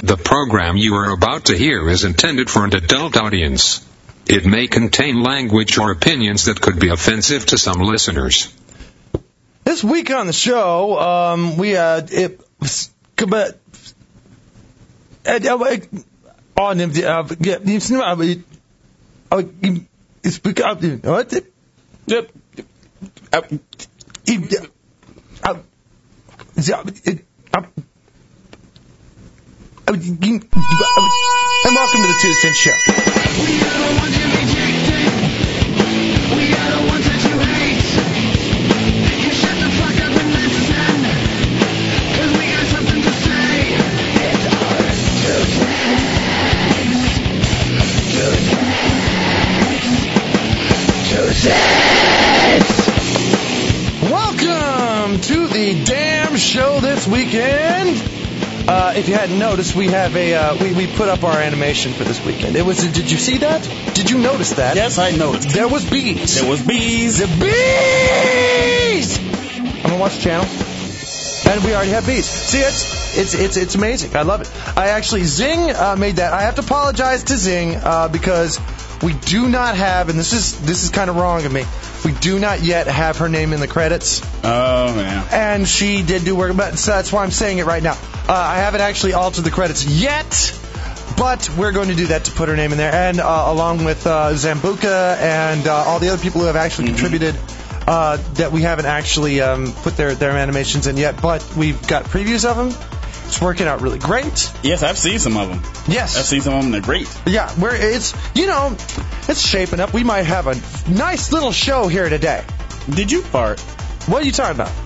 The program you are about to hear is intended for an adult audience. It may contain language or opinions that could be offensive to some listeners. This week on the show, and welcome to the 2 Cent Show. We are the ones you rejected. We are the ones that you hate. You shut the fuck up and listen, 'cause we got something to say. It's our 2 Cents. Welcome to the damn show this weekend. If you hadn't noticed, we have we put up our animation for this weekend. Did you see that? Did you notice that? Yes, I noticed. There was bees. There was bees. The bees! I'm gonna watch the channel. And we already have bees. See, it's amazing. I love it. Zing made that. I have to apologize to Zing because we do not have, and this is kind of wrong of me, we do not yet have her name in the credits. Oh, man. And she did do work, but so that's why I'm saying it right now. I haven't actually altered the credits yet, but we're going to do that to put her name in there, and along with Zambuca and all the other people who have actually contributed that we haven't actually put their animations in yet, but we've got previews of them. It's working out really great. Yes, I've seen some of them. Yes. I've seen some of them. They're great. Yeah, it's shaping up. We might have a nice little show here today. Did you fart? What are you talking about?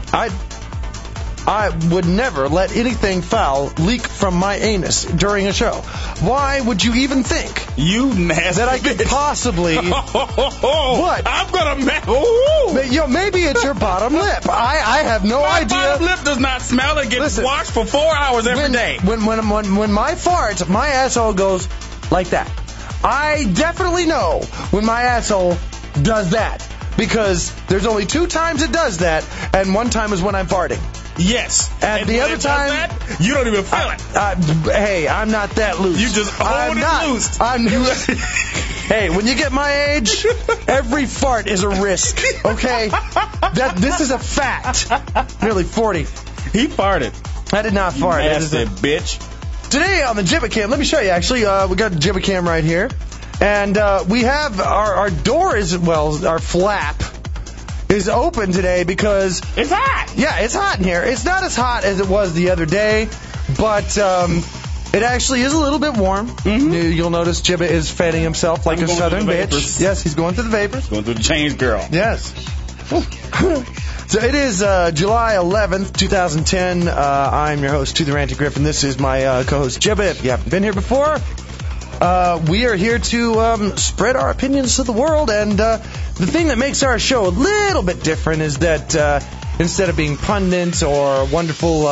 I would never let anything foul leak from my anus during a show. Why would you even think you nasty that I could possibly... What? I'm gonna... maybe it's your bottom lip. I have no idea. My bottom lip does not smell. It gets washed for 4 hours every day. When my fart, my asshole goes like that. I definitely know when my asshole does that. Because there's only 2 times it does that, and one time is when I'm farting. Yes. And the other time, that, you don't even feel it. Hey, I'm not that loose. You just hold it loose. Hey, when you get my age, every fart is a risk. Okay, this is a fact. Nearly 40. He farted. I did not fart. Nasty bitch. Today on the Jibbicam, let me show you. Actually, we got the Jibbicam right here, and we have our door our flap is open today because it's hot. Yeah, it's hot in here. It's not as hot as it was the other day, but it actually is a little bit warm. Mm-hmm. You'll notice Jibba is fanning himself like a southern bitch. Yes, he's going through the vapors. Going through the change, girl. Yes. So it is July 11th, 2010. I'm your host, To the Ranty Griffin. This is my co-host, Jibba. If you haven't been here before, we are here to spread our opinions to the world, and the thing that makes our show a little bit different is that instead of being pundits or wonderful,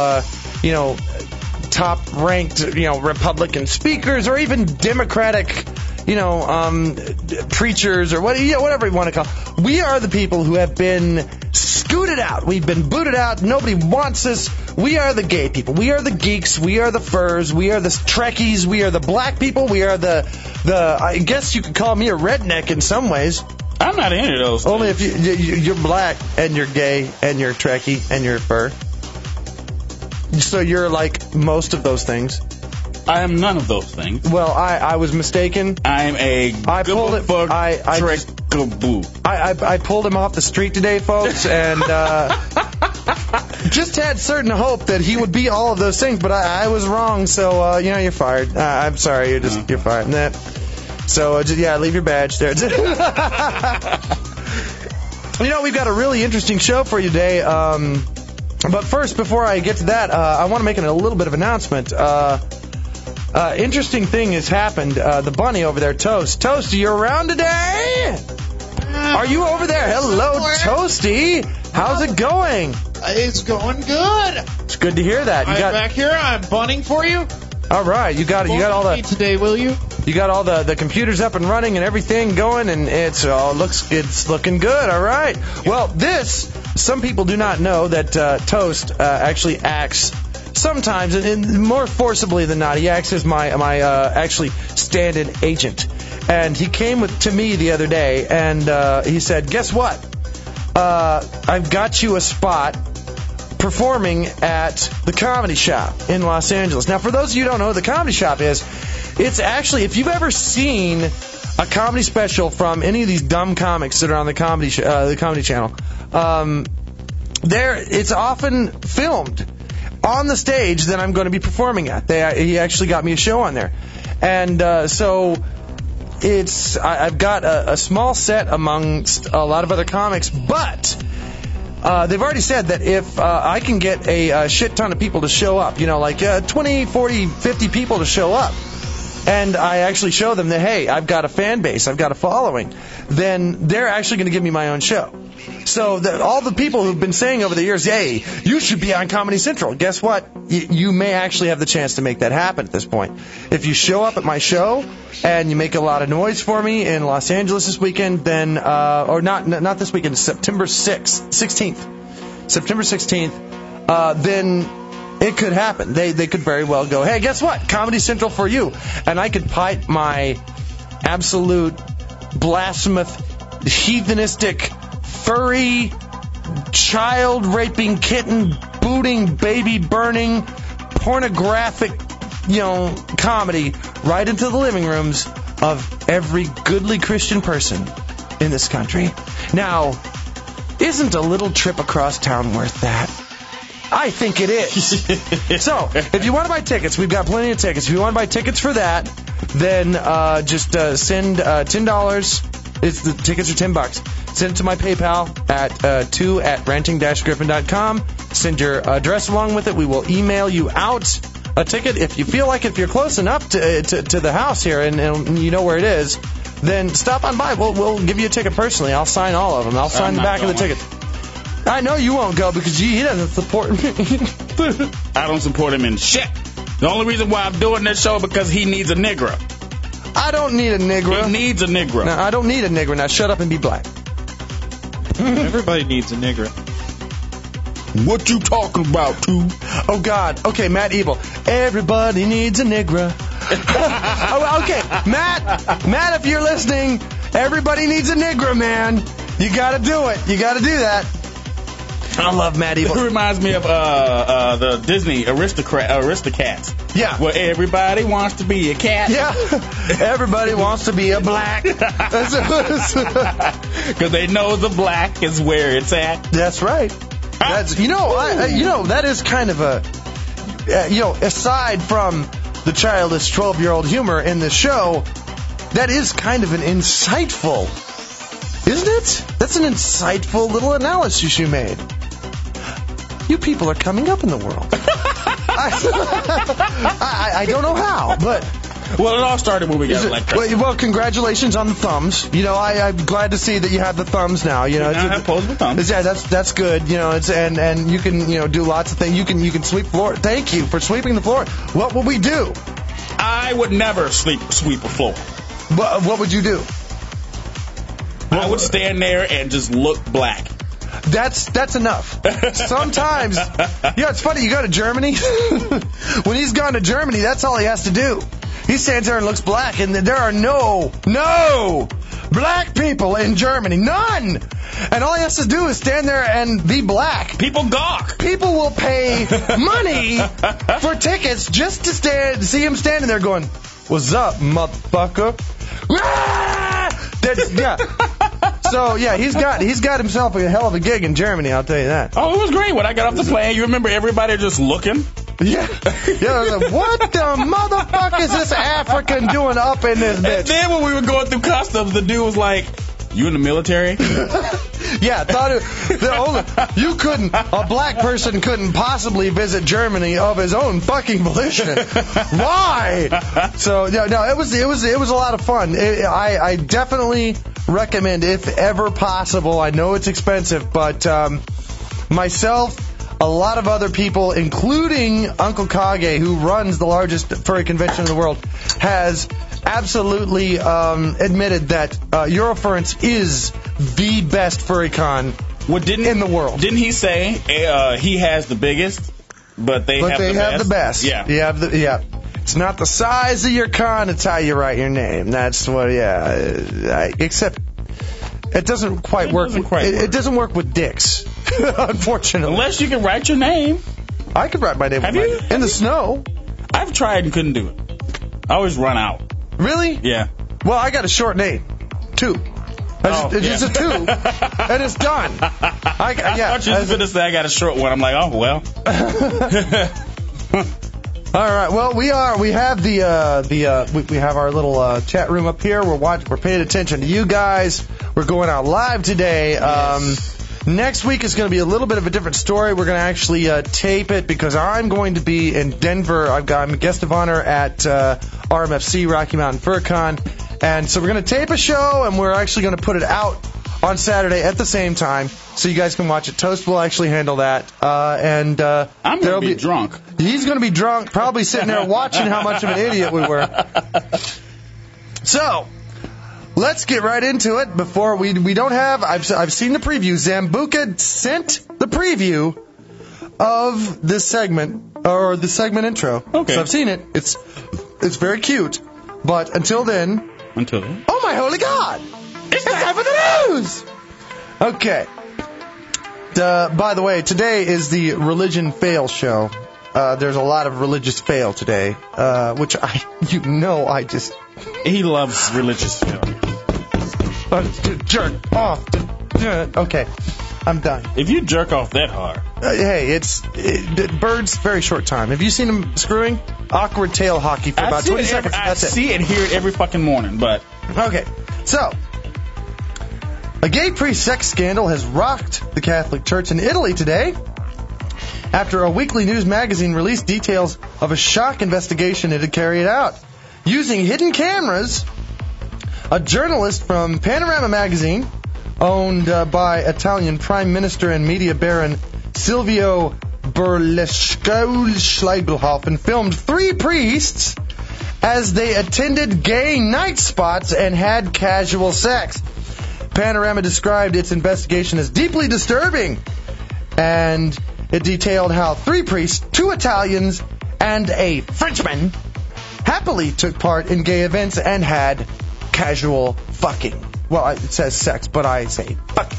top-ranked, Republican speakers or even Democratic, preachers or whatever you want to call, we are the people who have been scooted out. We've been booted out. Nobody wants us. We are the gay people. We are the geeks. We are the furs. We are the Trekkies. We are the black people. We are the I guess you could call me a redneck in some ways. I'm not into those things. Only if you're black and you're gay and you're Trekkie and you're a fur. So you're like most of those things. I am none of those things. Well, I was mistaken. I'm a I pulled it. I pulled him off the street today, folks, and just had certain hope that he would be all of those things, but I was wrong. So you're fired. I'm sorry, you're fired. Nah. So leave your badge there. We've got a really interesting show for you today. But first, before I get to that, I want to make a little bit of announcement. Interesting thing has happened. The bunny over there, Toast. Toasty, you're around today? Are you over there? Hello, Toasty. How's it going? It's going good. It's good to hear that. I'm back here. I'm bunning for you. All right, you got all the today, will you? You got all the computers up and running and everything going, and it's looking good. All right. Well, some people do not know that Toast actually acts sometimes, and more forcibly than not, he acts as my actually stand-in agent. And he came to me the other day, and he said, guess what? I've got you a spot performing at the Comedy Shop in Los Angeles. Now, for those of you who don't know what the Comedy Shop is, it's actually, if you've ever seen a comedy special from any of these dumb comics that are on the Comedy Channel, it's often filmed on the stage that I'm going to be performing at. He actually got me a show on there. And so I've got a small set amongst a lot of other comics, but they've already said that if I can get a shit ton of people to show up, like 20, 40, 50 people to show up, and I actually show them that, hey, I've got a fan base, I've got a following, then they're actually going to give me my own show. So all the people who've been saying over the years, hey, you should be on Comedy Central, guess what? You may actually have the chance to make that happen at this point. If you show up at my show and you make a lot of noise for me in Los Angeles this weekend, then, or not this weekend, September 16th, then it could happen. They could very well go, hey, guess what? Comedy Central for you. And I could pipe my absolute blasphemous, heathenistic, furry, child-raping, kitten-booting, baby-burning, pornographic, comedy right into the living rooms of every goodly Christian person in this country. Now, isn't a little trip across town worth that? I think it is. So, if you want to buy tickets, we've got plenty of tickets. If you want to buy tickets for that, then just send $10. The tickets are $10. Send it to my PayPal at 2@ranting-griffin.com. Send your address along with it. We will email you out a ticket. If you feel like if you're close enough to the house here and you know where it is, then stop on by. We'll give you a ticket personally. I'll sign all of them. I'll sign the back of the ticket. I know you won't go because he doesn't support me. I don't support him in shit. The only reason why I'm doing this show is because he needs a nigger. I don't need a nigger. He needs a nigger. No, I don't need a nigger. Now shut up and be black. Everybody needs a nigger. What you talking about, too? Oh, God. Okay, Matt Evil. Everybody needs a nigger. Oh, okay, Matt, if you're listening, everybody needs a nigger, man. You got to do it. You got to do that. I love Matt Evil. It reminds me of the Disney Aristocats. Yeah. Where everybody wants to be a cat. Yeah. Everybody wants to be a black. Because they know the black is where it's at. That's right. That's that is kind of a aside from the childish 12-year-old humor in the show, that is kind of an insightful, isn't it? That's an insightful little analysis you made. You people are coming up in the world. I don't know how, but... Well, it all started when we got electricity. Well, congratulations on the thumbs. I'm glad to see that you have the thumbs now. I have opposable thumbs. Yeah, that's good. And you can do lots of things. You can sweep the floor. Thank you for sweeping the floor. What will we do? I would never sweep a floor. What would you do? I would stand there and just look black. That's enough. Sometimes, it's funny. You go to Germany. When he's gone to Germany, that's all he has to do. He stands there and looks black, and there are no black people in Germany. None! And all he has to do is stand there and be black. People gawk. People will pay money for tickets just to see him standing there going, "What's up, motherfucker?" So he's got himself a hell of a gig in Germany, I'll tell you that. Oh, it was great when I got off the plane. You remember everybody just looking? Yeah. What the motherfucker is this African doing up in this bitch? And then when we were going through customs, the dude was like, "You in the military?" Yeah, a black person couldn't possibly visit Germany of his own fucking volition. Why? So it was a lot of fun. I definitely recommend, if ever possible. I know it's expensive, but myself, a lot of other people, including Uncle Kage, who runs the largest furry convention in the world, has absolutely admitted that Eurofurence is the best furry con in the world. Didn't he say he has the biggest? But they have the best. Yeah. It's not the size of your con, it's how you write your name. That's what, except it doesn't quite work. It doesn't work with dicks, unfortunately. Unless you can write your name. I could write my name in the snow. I've tried and couldn't do it. I always run out. Really? Yeah. Well, I got a short name. 2. It's just a 2, and it's done. I thought you were going to say I got a short one. I'm like, oh, well. All right. Well, we have we have our little chat room up here. We're paying attention to you guys. We're going out live today. Yes. Next week is going to be a little bit of a different story. We're going to actually tape it because I'm going to be in Denver. I'm a guest of honor at RMFC, Rocky Mountain Fur Con. And so we're going to tape a show, and we're actually going to put it out on Saturday at the same time so you guys can watch it. Toast will actually handle that. I'm going to be drunk. He's going to be drunk, probably sitting there watching how much of an idiot we were. So, let's get right into it. Before we don't have, I've seen the preview. Zambuca sent the preview of this segment, or the segment intro. Okay. So I've seen it. It's very cute. But until then... Oh, my holy God! It's time for the news! Okay. By the way, today is the Religion Fail show. There's a lot of religious fail today, which I just... He loves religious fail. Jerk off. Okay, I'm done. If you jerk off that hard... birds, very short time. Have you seen them screwing? Awkward tail hockey for about 20 seconds. I see and hear it every fucking morning, but... Okay, so... A gay priest sex scandal has rocked the Catholic Church in Italy today after a weekly news magazine released details of a shock investigation it had carried out. Using hidden cameras, a journalist from Panorama magazine, owned by Italian Prime Minister and media baron Silvio Berlusconi, filmed 3 priests as they attended gay night spots and had casual sex. Panorama described its investigation as deeply disturbing, and it detailed how 3 priests, 2 Italians, and a Frenchman happily took part in gay events and had casual fucking. Well, it says sex, but I say fucking.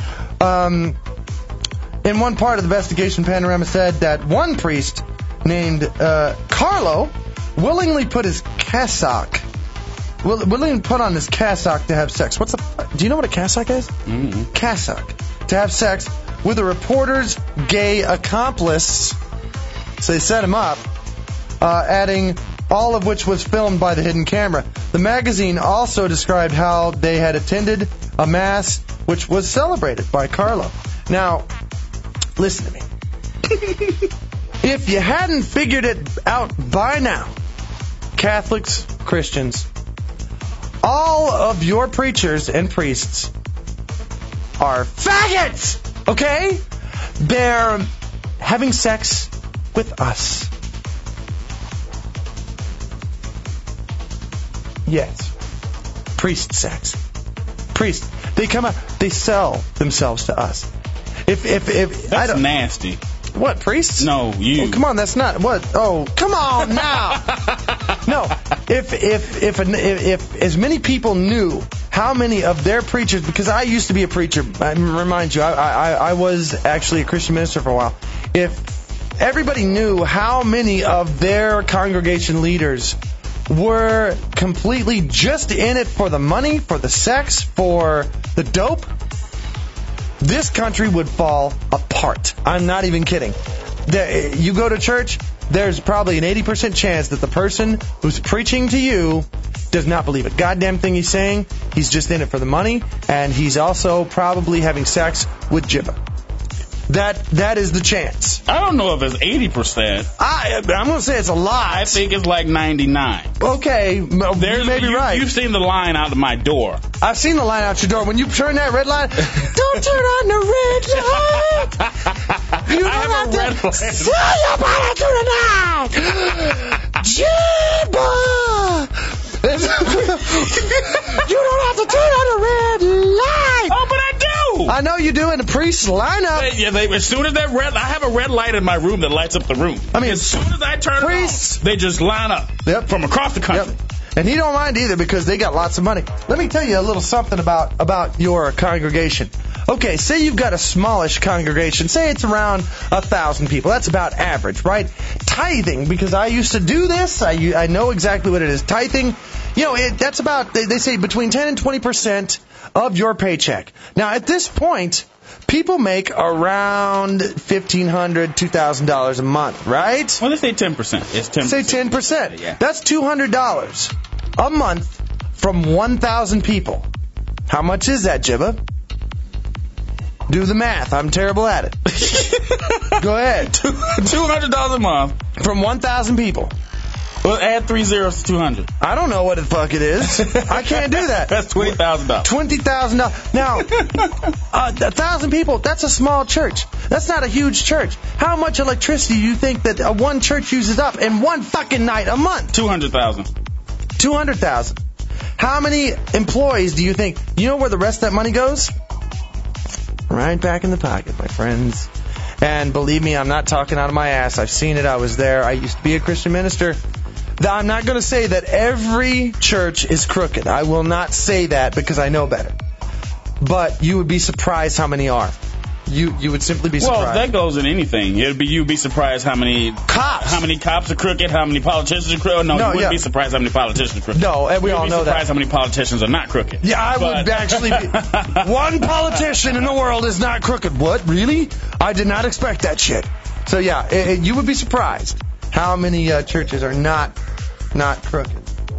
In one part of the investigation, Panorama said that one priest named Carlo willingly put his cassock. Willingly put on his cassock to have sex. Do you know what a cassock is? Mm-hmm. Cassock. To have sex with a reporter's gay accomplice. So they set him up, adding all of which was filmed by the hidden camera. The magazine also described how they had attended a mass which was celebrated by Carlo. Now, listen to me. If you hadn't figured it out by now, Catholics, Christians, all of your preachers and priests are faggots, okay? They're having sex with us. Yes. Priest sex. Priest. They come out, they sell themselves to us. If that's nasty. What, priests? No, you. Oh, come on, that's not what. Oh, come on now. No, if as many people knew how many of their preachers, because I used to be a preacher. I remind you, I was actually a Christian minister for a while. If everybody knew how many of their congregation leaders were completely just in it for the money, for the sex, for the dope, this country would fall apart. I'm not even kidding. You go to church, there's probably an 80% chance that the person who's preaching to you does not believe a goddamn thing he's saying. He's just in it for the money, and he's also probably having sex with Jibba. That is the chance. I don't know if it's 80%. I'm going to say it's a lot. I think it's like 99. Okay, you may be right. You've seen the line out of my door. I've seen the line out your door. When you turn that red light, don't turn on the red light. You don't have to sell your body to the night. Jibba. You don't have to turn on the red light. Oh, but I do. I know you do, and the priests line up. As soon as I have a red light in my room that lights up the room. I mean, as soon as I turn priests, it on, they just line up from across the country. Yep. And he don't mind either because they got lots of money. Let me tell you a little something about your congregation. Okay, say you've got a smallish congregation. Say it's around 1,000 people. That's about average, right? Tithing, because I used to do this. I know exactly what it is. Tithing, that's about, they say between 10 and 20% of your paycheck. Now, at this point, people make around $1,500, $2,000 a month, right? Well, let's say 10%. It's 10%. Say 10%. Yeah. That's $200 a month from 1,000 people. How much is that, Jibba? Do the math. I'm terrible at it. Go ahead. $200 a month. From 1,000 people. Well, add 3 zeros to 200. I don't know what the fuck it is. I can't do that. That's $20,000. $20,000. Now, 1,000 people, that's a small church. That's not a huge church. How much electricity do you think that one church uses up in one fucking night a month? 200,000. 200,000. How many employees do you think? You know where the rest of that money goes? Right back in the pocket, my friends. And believe me, I'm not talking out of my ass. I've seen it. I was there. I used to be a Christian minister. I'm not going to say that every church is crooked. I will not say that because I know better. But you would be surprised how many are. You would simply be surprised. Well, that goes in anything. You'd be surprised how many cops are crooked, how many politicians are crooked. No, you wouldn't be surprised how many politicians are crooked. No, and we all know that. You'd be surprised how many politicians are not crooked. Yeah, I would actually be. One politician in the world is not crooked. What? Really? I did not expect that shit. So yeah, you would be surprised how many churches are not crooked.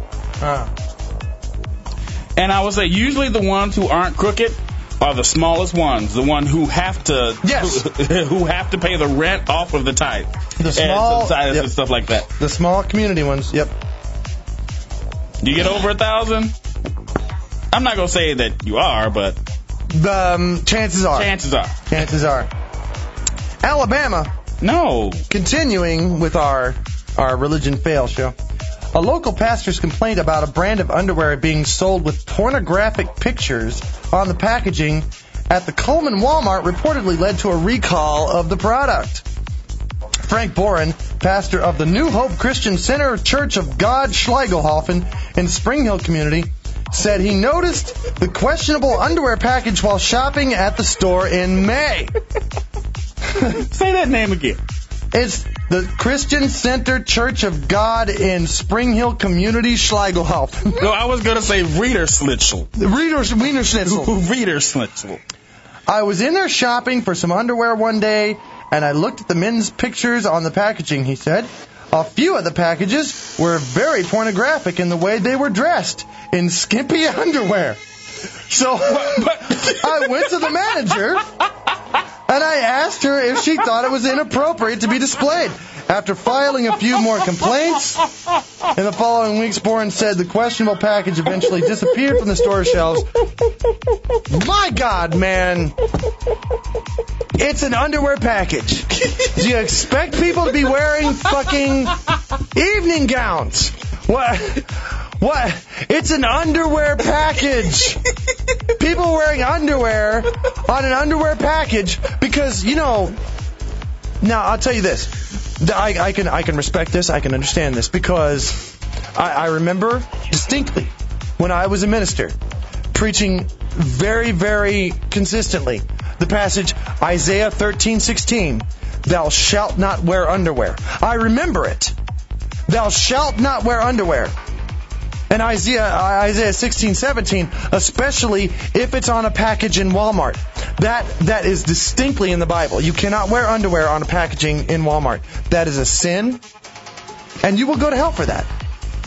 And I would say usually the ones who aren't crooked are the smallest ones, the one who have to who have to pay the rent off of the tithe, the small tithes and stuff like that. The small community ones. Yep. You get over 1,000. I'm not gonna say that you are, but chances are. Chances are. Alabama. No. Continuing with our religion fail show. A local pastor's complaint about a brand of underwear being sold with pornographic pictures on the packaging at the Coleman Walmart reportedly led to a recall of the product. Frank Boren, pastor of the New Hope Christian Center Church of God Schleigelhofen in Spring Hill community, said he noticed the questionable underwear package while shopping at the store in May. Say that name again. It's the Christian Center Church of God in Spring Hill Community, Schleigelhofen. No, I was going to say Reader Schnitzel. Wiener Schnitzel. Reader Schnitzel. I was in there shopping for some underwear one day, and I looked at the men's pictures on the packaging, he said. A few of the packages were very pornographic in the way they were dressed, in skimpy underwear. So I went to the manager, and I asked her if she thought it was inappropriate to be displayed. After filing a few more complaints, in the following weeks, Boren said the questionable package eventually disappeared from the store shelves. My God, man. It's an underwear package. Do you expect people to be wearing fucking evening gowns? What? It's an underwear package. People wearing underwear on an underwear package because, now I'll tell you this. I can respect this. I can understand this because I remember distinctly when I was a minister preaching very, very consistently the passage Isaiah 13:16, thou shalt not wear underwear. I remember it. Thou shalt not wear underwear. And Isaiah 16:17, especially if it's on a package in Walmart. That is distinctly in the Bible. You cannot wear underwear on a packaging in Walmart. That is a sin, and you will go to hell for that.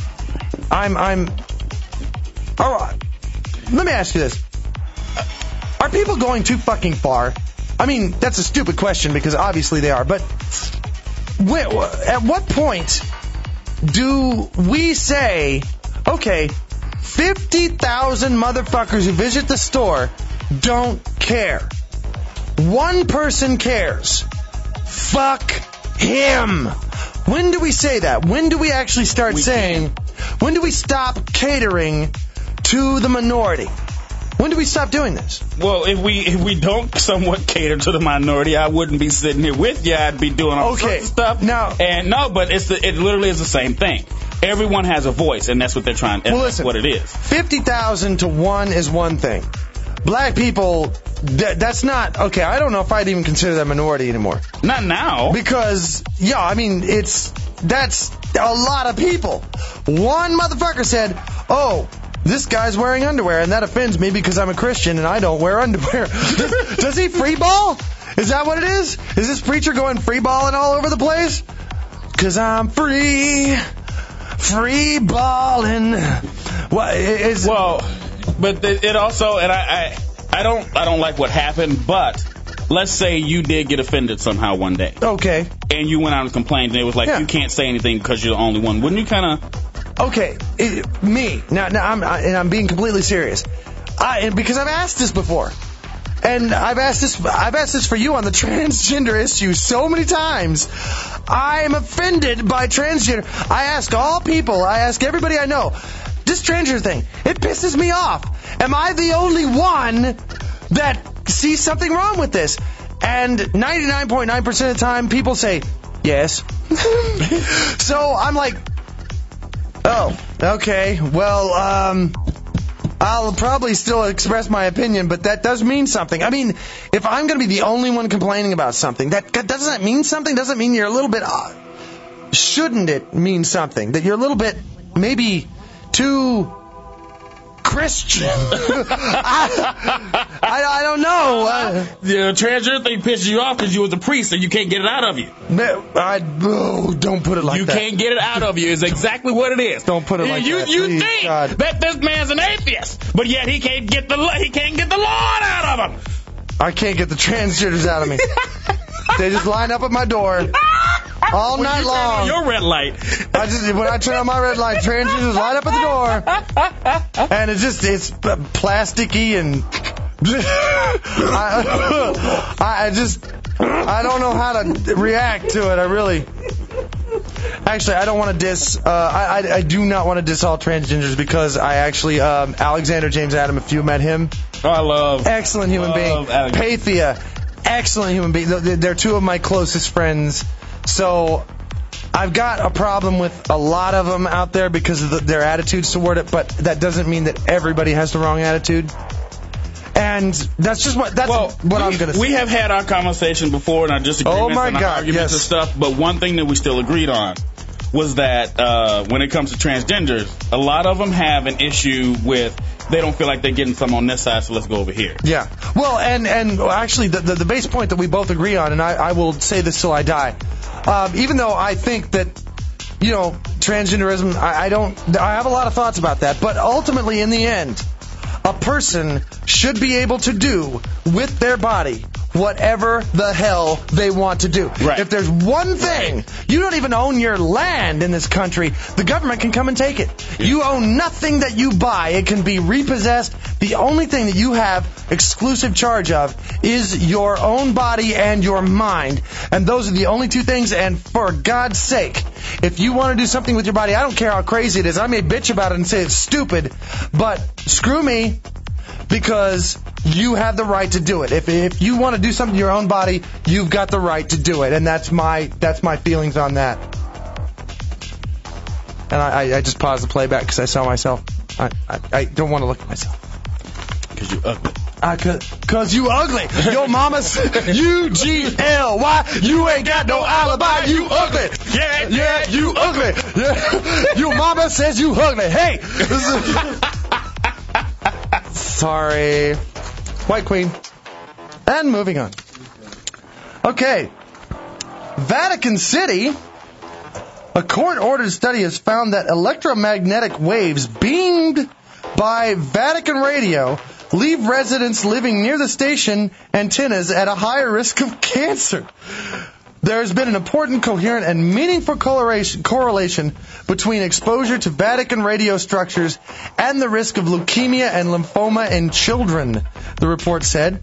All right. Let me ask you this. Are people going too fucking far? I mean, that's a stupid question because obviously they are, but at what point do we say, okay, 50,000 motherfuckers who visit the store don't care. One person cares. Fuck him. When do we say that? When do we actually start saying, when do we stop catering to the minority? When do we stop doing this? Well, if we don't somewhat cater to the minority, I wouldn't be sitting here with you. I'd be doing all sorts of stuff. Now, but it literally is the same thing. Everyone has a voice, and that's what they're trying. Well, listen, that's what it is. 50,000 to 1 is one thing. Black people, that's not okay. I don't know if I'd even consider that minority anymore. Not now, because that's a lot of people. One motherfucker said, "Oh, this guy's wearing underwear, and that offends me because I'm a Christian and I don't wear underwear." Does he free ball? Is that what it is? Is this preacher going free balling all over the place? 'Cause I'm free balling. But it also, and I don't like what happened, but let's say you did get offended somehow one day. Okay. And you went out and complained, and it was like, you can't say anything because you're the only one. Wouldn't you kind of... Okay, me. Now I'm being completely serious. Because I've asked this before. And I've asked this for you on the transgender issue so many times. I am offended by transgender. I ask all people, I ask everybody I know, this transgender thing, it pisses me off. Am I the only one that sees something wrong with this? And 99.9% of the time, people say, yes. So I'm like, oh, okay, well, I'll probably still express my opinion, but that does mean something. I mean, if I'm going to be the only one complaining about something, doesn't that mean something? Doesn't mean you're a little bit... shouldn't it mean something? That you're a little bit, maybe, too... Christian. I don't know. The transgender thing pisses you off because you was a priest and you can't get it out of you. Don't put it like that. You can't get it out of you is exactly what it is. Don't put it like that. You Please, think God. that this man's an atheist, but yet he can't get the Lord out of him. I can't get the transgenders out of me. They just line up at my door all night long. Your red light. When I turn on my red light, transgenders line up at the door, and it's plasticky and I don't know how to react to it. Actually, I don't want to diss. I do not want to diss all transgenders because I actually Alexander James Adam. If you met him, excellent human being. Pathia, excellent human being. They're two of my closest friends. So I've got a problem with a lot of them out there because of their attitudes toward it, but that doesn't mean that everybody has the wrong attitude. And that's just what I'm going to say. We have had our conversation before and our disagreements and our arguments and stuff, but one thing that we still agreed on was that when it comes to transgenders, a lot of them have an issue with they don't feel like they're getting some on this side, so let's go over here. Yeah. Well, and actually the base point that we both agree on, and I will say this till I die, even though I think that, transgenderism, I have a lot of thoughts about that, but ultimately in the end, a person should be able to do with their body whatever the hell they want to do. Right. If there's one thing, you don't even own your land in this country, the government can come and take it. Yeah. You own nothing that you buy. It can be repossessed. The only thing that you have exclusive charge of is your own body and your mind. And those are the only two things, and for God's sake, if you want to do something with your body, I don't care how crazy it is. I may bitch about it and say it's stupid, but screw me, because you have the right to do it. If you want to do something to your own body, you've got the right to do it, and that's my feelings on that. And I just paused the playback because I saw myself. I don't want to look at myself. Because you ugly. Cause you ugly. Your mama said U-G-L-Y. You ain't got no alibi. You ugly. Yeah, you ugly. Yeah. Your mama says you ugly. Hey. Sorry. White Queen. And moving on. Okay. Vatican City. A court-ordered study has found that electromagnetic waves beamed by Vatican radio leave residents living near the station antennas at a higher risk of cancer. There has been an important, coherent, and meaningful correlation between exposure to Vatican radio structures and the risk of leukemia and lymphoma in children, the report said.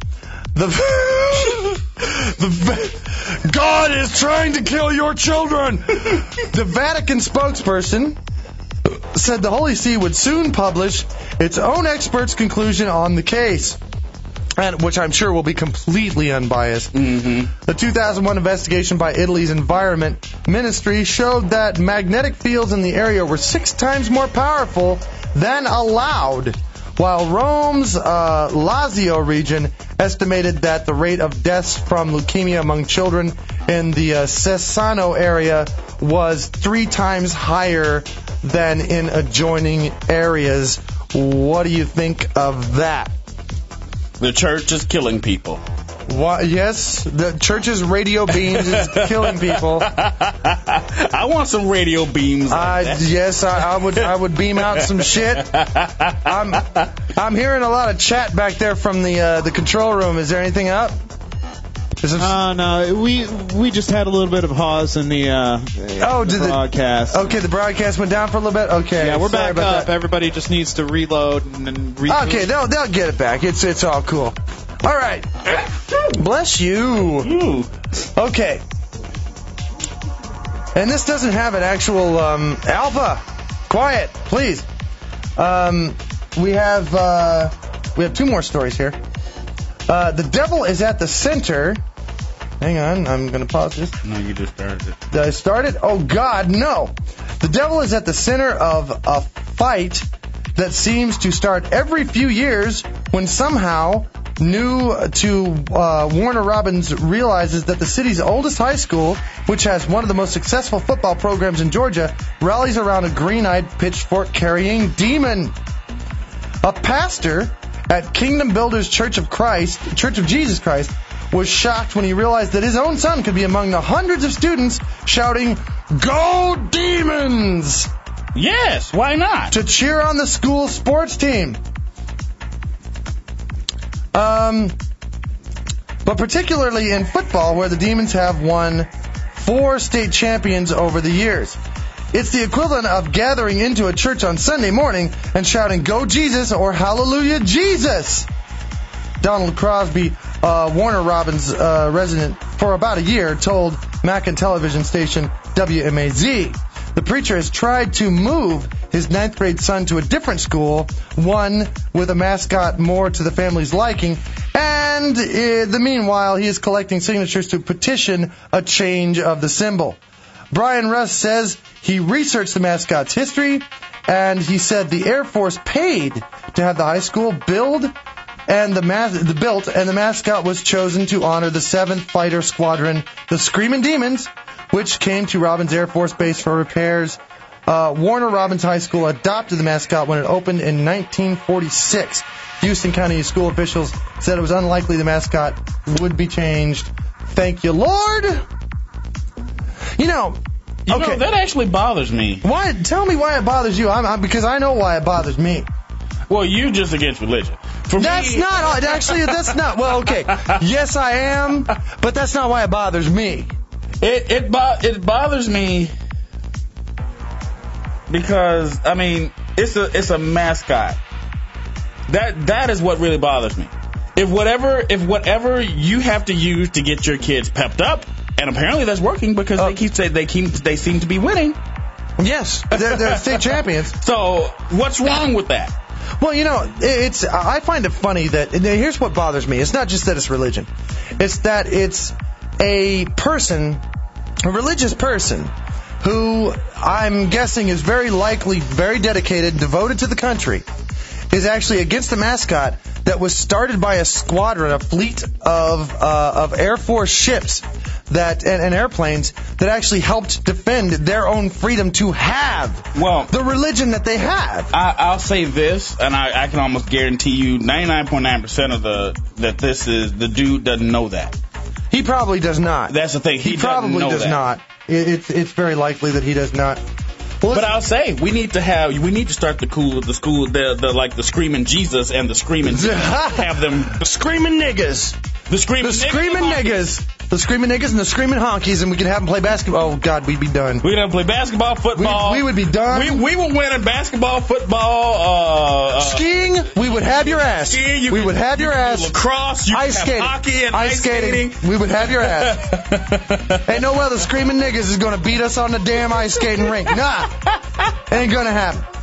God is trying to kill your children! The Vatican spokesperson said the Holy See would soon publish its own expert's conclusion on the case, and which I'm sure will be completely unbiased. Mm-hmm. The 2001 investigation by Italy's Environment Ministry showed that magnetic fields in the area were 6 times more powerful than allowed, while Rome's Lazio region estimated that the rate of deaths from leukemia among children in the Cesano area was 3 times higher than in adjoining areas. What do you think of that? The church is killing people. What, yes, the church's radio beams is killing people. I want some radio beams like that. Yes, I would beam out some shit. I'm hearing a lot of chat back there from the control room. Is there anything up? No, we just had a little bit of pause in the broadcast. Okay, the broadcast went down for a little bit. Okay, yeah, we're sorry back about up. that. Everybody just needs to reload and reboot. Okay, they'll get it back. It's all cool. All right, bless you. Okay, and this doesn't have an actual alpha. Quiet, please. We have 2 more stories here. The devil is at the center. Hang on, I'm going to pause this. No, you just started it. Did I start it? Oh, God, no. The devil is at the center of a fight that seems to start every few years when somehow new to Warner Robins realizes that the city's oldest high school, which has one of the most successful football programs in Georgia, rallies around a green-eyed, pitchfork-carrying demon. A pastor at Kingdom Builders Church of Jesus Christ, was shocked when he realized that his own son could be among the hundreds of students shouting, "Go Demons!" Yes, why not? To cheer on the school sports team. But particularly in football, where the Demons have won 4 state champions over the years. It's the equivalent of gathering into a church on Sunday morning and shouting, "Go Jesus!" or "Hallelujah Jesus!" Donald Crosby, Warner Robins resident for about a year, told Mackin television station WMAZ. The preacher has tried to move his 9th grade son to a different school, one with a mascot more to the family's liking, and in the meanwhile, he is collecting signatures to petition a change of the symbol. Brian Russ says he researched the mascot's history, and he said the Air Force paid to have the high school built, and the mascot was chosen to honor the 7th Fighter Squadron, the Screamin' Demons, which came to Robins Air Force Base for repairs. Warner Robins High School adopted the mascot when it opened in 1946. Houston County school officials said it was unlikely the mascot would be changed. Thank you, Lord. You know, that actually bothers me. Why? Tell me why it bothers you. Because I know why it bothers me. Well, you're just against religion. That's not. Well, okay. Yes, I am, but that's not why it bothers me. It bothers me because it's a mascot. That is what really bothers me. If whatever you have to use to get your kids pepped up, and apparently that's working because they seem to be winning. Yes, they're state champions. So what's wrong with that? Well, I find it funny that here's what bothers me. It's not just that it's religion. It's that it's a religious person who I'm guessing is very likely very dedicated, devoted to the country, is actually against the mascot that was started by a squadron, a fleet of Air Force ships and airplanes that actually helped defend their own freedom to have the religion that they have. I'll say this, and I can almost guarantee you 99.9% of that this is the dude doesn't know that. He probably does not. That's the thing. He probably does not. It's very likely that he does not. But I'll say we need to start the school like the Screaming Jesus and the Screaming have them the Screaming Niggas. The Screaming Niggas. The Screaming Niggas and the Screaming Honkies, and we could have them play basketball. Oh, God, we'd be done. We'd have them play basketball, football. We would be done. We would win in basketball, football, skiing. We would have your ass. Skiing. We would have your ass. Lacrosse. You ice skating. Hockey and ice skating. We would have your ass. Ain't no way the Screaming Niggas is going to beat us on the damn ice skating rink. Nah. Ain't going to happen.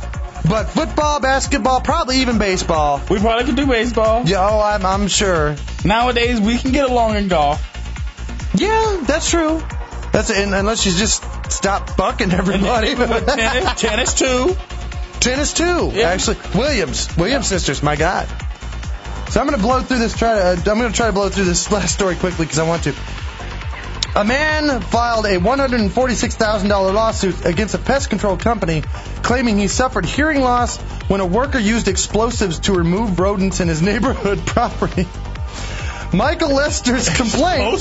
But football, basketball, probably even baseball. We probably could do baseball. Yeah, I'm sure. Nowadays, we can get along in golf. Yeah, that's true. Unless you just stop fucking everybody. Tennis too. Tennis too. Yeah. Actually, Williams sisters. My God. So I'm going to blow through this. I'm going to try to blow through this last story quickly because I want to. A man filed a $146,000 lawsuit against a pest control company, claiming he suffered hearing loss when a worker used explosives to remove rodents in his neighborhood property. Michael Lester's complaint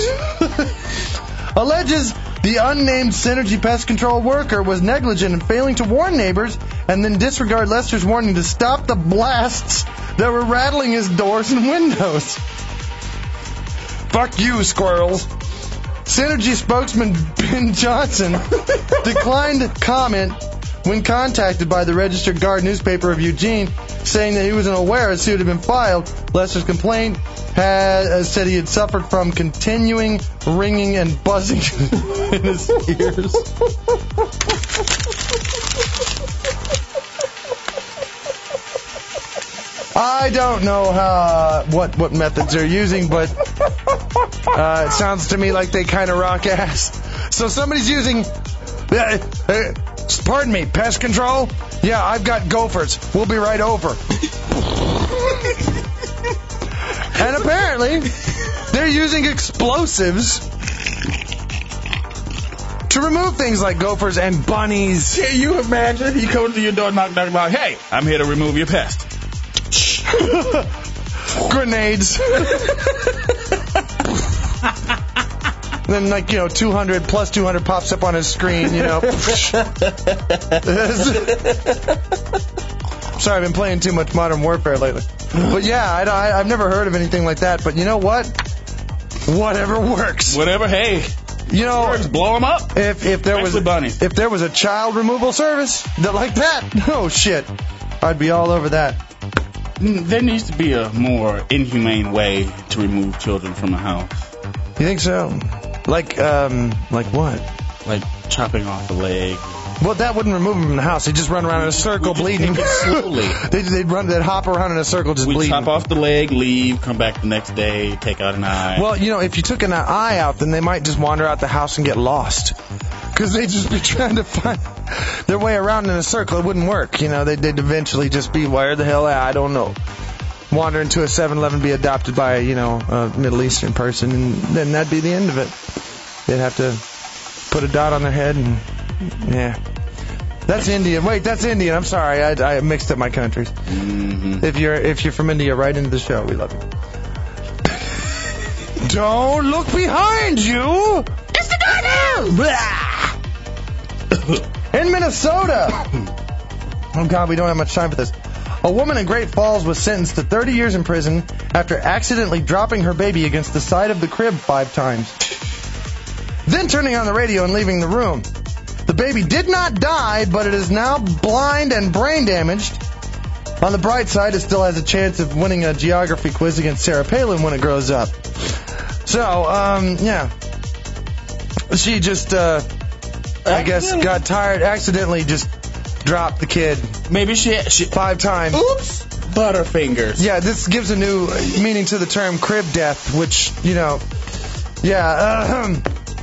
alleges the unnamed Synergy pest control worker was negligent in failing to warn neighbors and then disregard Lester's warning to stop the blasts that were rattling his doors and windows. Fuck you, squirrels. Synergy spokesman Ben Johnson declined comment when contacted by the Registered Guard newspaper of Eugene, saying that he wasn't aware a suit had been filed. Lester's complaint said he had suffered from continuing ringing and buzzing in his ears. I don't know what methods they're using, but it sounds to me like they kind of rock ass. So somebody's using, pardon me, pest control? Yeah, I've got gophers. We'll be right over. And apparently, they're using explosives to remove things like gophers and bunnies. Can you imagine if he comes to your door, knock, hey, I'm here to remove your pest. Grenades. Then, 200 plus 200 pops up on his screen, Sorry, I've been playing too much Modern Warfare lately. But yeah, I've never heard of anything like that. But you know what? Whatever works. Whatever, hey. Works, blow them up. If there was a child removal service like that, oh shit, I'd be all over that. There needs to be a more inhumane way to remove children from a house. You think so? Like what? Like chopping off a leg. Well, that wouldn't remove them from the house. They'd just run around in a circle bleeding. Slowly. They'd hop around in a circle just bleeding. Chop off the leg, leave, come back the next day, take out an eye. Well, if you took an eye out, then they might just wander out the house and get lost. Because they'd just be trying to find their way around in a circle. It wouldn't work. They'd eventually just be, where the hell I don't know. Wander into a 7-Eleven, be adopted by, a Middle Eastern person, and then that'd be the end of it. They'd have to put a dot on their head, and, yeah. That's Indian. Wait, that's Indian. I'm sorry. I mixed up my countries. Mm-hmm. If you're from India, write into the show. We love you. Don't look behind you. It's the goddamn. In Minnesota. Oh, God, we don't have much time for this. A woman in Great Falls was sentenced to 30 years in prison after accidentally dropping her baby against the side of the crib 5 times. Then turning on the radio and leaving the room. The baby did not die, but it is now blind and brain damaged. On the bright side, it still has a chance of winning a geography quiz against Sarah Palin when it grows up. So, yeah. She just, I guess, got tired, accidentally just dropped the kid. Maybe she 5 times. Oops! Butterfingers. Yeah, this gives a new meaning to the term crib death, which, yeah.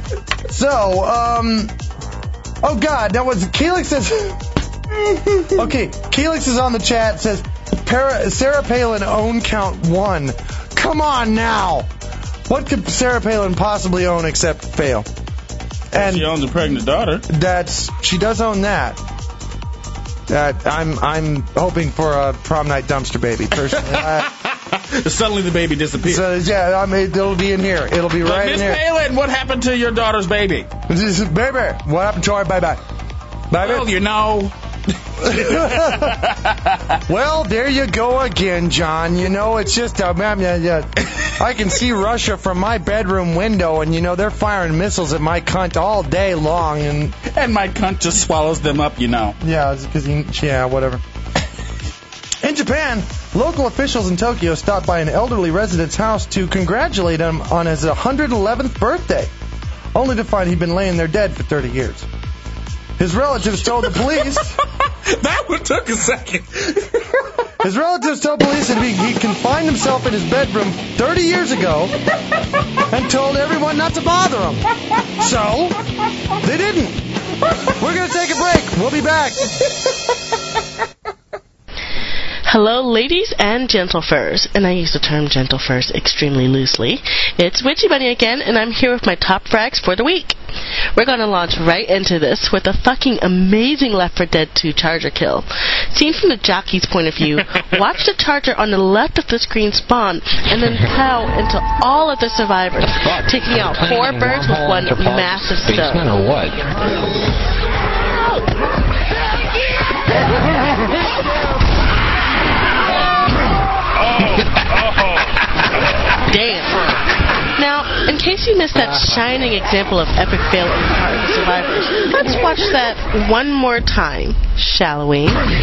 Oh, God, that was... Keelix says... Okay, Keelix is on the chat, says, Sarah Palin own count 1. Come on now! What could Sarah Palin possibly own except fail? And she owns a pregnant daughter. She does own that. I'm hoping for a prom night dumpster baby, personally. Suddenly the baby disappears. So, yeah, it'll be in here. It'll be right in here. Miss Palin, what happened to your daughter's baby? Baby, what happened to her baby? Well, Well, there you go again, John. It's just, I can see Russia from my bedroom window, and, they're firing missiles at my cunt all day long. And my cunt just swallows them up, Yeah, because whatever. In Japan, local officials in Tokyo stopped by an elderly resident's house to congratulate him on his 111th birthday, only to find he'd been laying there dead for 30 years. His relatives told the police... That would took a second. His relatives told police that he confined himself in his bedroom 30 years ago and told everyone not to bother him. So, they didn't. We're going to take a break. We'll be back. Hello, ladies and gentlefurs, and I use the term gentlefurs extremely loosely. It's Witchy Bunny again, and I'm here with my top frags for the week. We're going to launch right into this with a fucking amazing Left 4 Dead 2 Charger kill. Seen from the jockey's point of view, watch the Charger on the left of the screen spawn, and then plow into all of the survivors, taking out 4 birds with one massive stone. Or what? Damn. Now, in case you missed that shining example of epic fail on the part of the survivors, let's watch that one more time, shall we?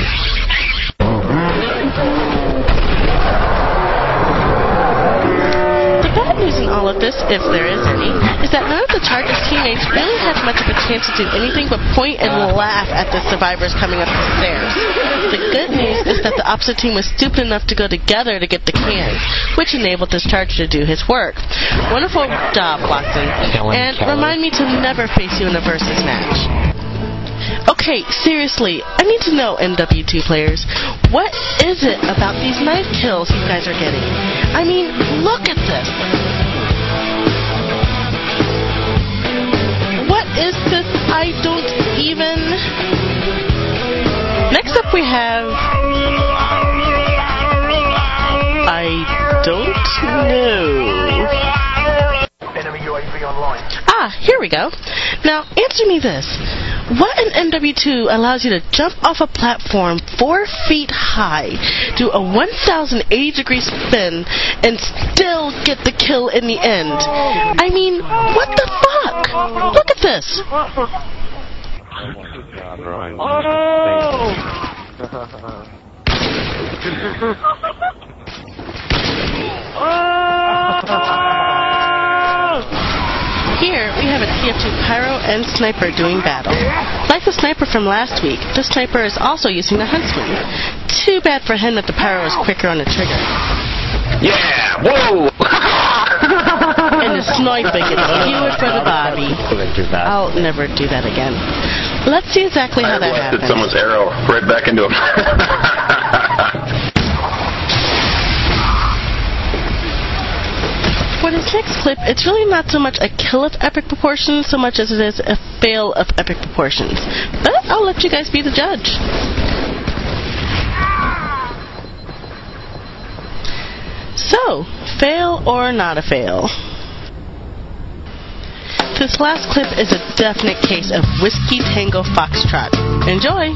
The bad news in all of this, if there is any, is that none of the Charger's teammates really has much of a chance to do anything but point and laugh at the survivors coming up the stairs. The good news is that the opposite team was stupid enough to go together to get the cans, which enabled this Charger to do his work. Wonderful job, Watson. And remind me to never face you in a versus match. Okay, seriously, I need to know, MW2 players, what is it about these knife kills you guys are getting? I mean, look at this. What is this? I don't even... Next up we have... I don't know. Enemy UAV online. Ah, here we go. Now, answer me this. What in MW2 allows you to jump off a platform 4 feet high, do a 1,080-degree spin, and still get the kill in the end? I mean, what the fuck? Look at this. Here, we have a TF2 Pyro and Sniper doing battle. Like the Sniper from last week, this Sniper is also using the Huntsman. Too bad for him that the Pyro is quicker on the trigger. Yeah! Whoa! And the Sniper gets skewered for the body. I'll never do that again. Let's see exactly how that happens. I blasted someone's arrow right back into him. For this next clip, it's really not so much a kill of epic proportions so much as it is a fail of epic proportions. But I'll let you guys be the judge. So, fail or not a fail? This last clip is a definite case of Whiskey Tango Foxtrot. Enjoy!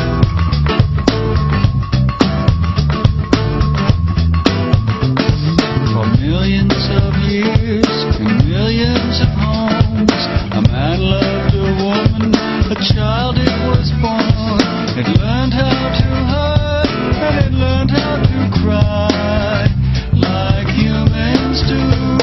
For millions of years, in millions of homes, a man loved a woman, a child it was born. It learned how to hide, and it learned how to cry, like humans do.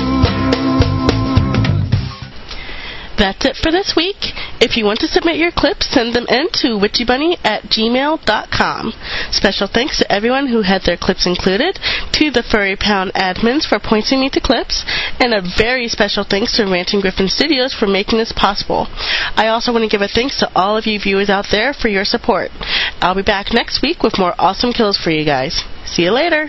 That's it for this week. If you want to submit your clips, send them in to witchybunny@gmail.com. Special thanks to everyone who had their clips included, to the Furry Pound admins for pointing me to clips, and a very special thanks to Ranting Griffin Studios for making this possible. I also want to give a thanks to all of you viewers out there for your support. I'll be back next week with more awesome kills for you guys. See you later.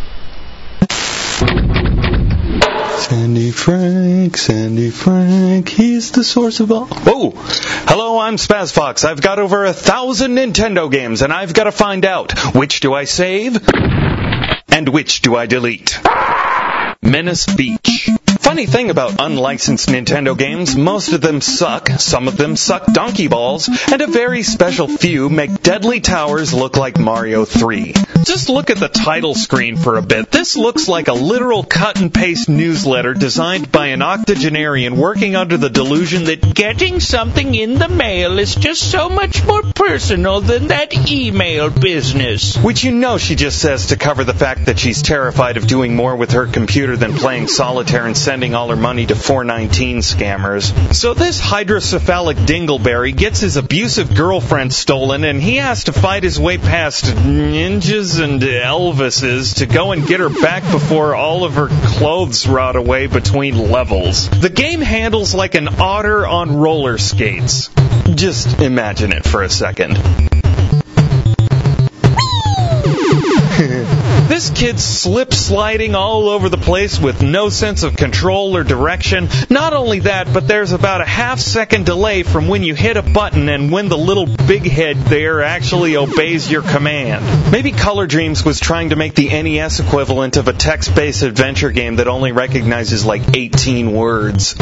Sandy Frank, he's the source of all... Whoa! Hello, I'm Spaz Fox. I've got over 1,000 Nintendo games, and I've got to find out, which do I save, and which do I delete? Menace Beach. Funny thing about unlicensed Nintendo games, most of them suck, some of them suck donkey balls, and a very special few make Deadly Towers look like Mario 3. Just look at the title screen for a bit. This looks like a literal cut-and-paste newsletter designed by an octogenarian working under the delusion that getting something in the mail is just so much more personal than that email business. Which you know she just says to cover the fact that she's terrified of doing more with her computer than playing solitaire and sending all her money to 419 scammers. So this hydrocephalic dingleberry gets his abusive girlfriend stolen, and he has to fight his way past ninjas and Elvises to go and get her back before all of her clothes rot away between levels. The game handles like an otter on roller skates. Just imagine it for a second. This kid's slip-sliding all over the place with no sense of control or direction. Not only that, but there's about a half-second delay from when you hit a button and when the little big head there actually obeys your command. Maybe Color Dreams was trying to make the NES equivalent of a text-based adventure game that only recognizes like 18 words.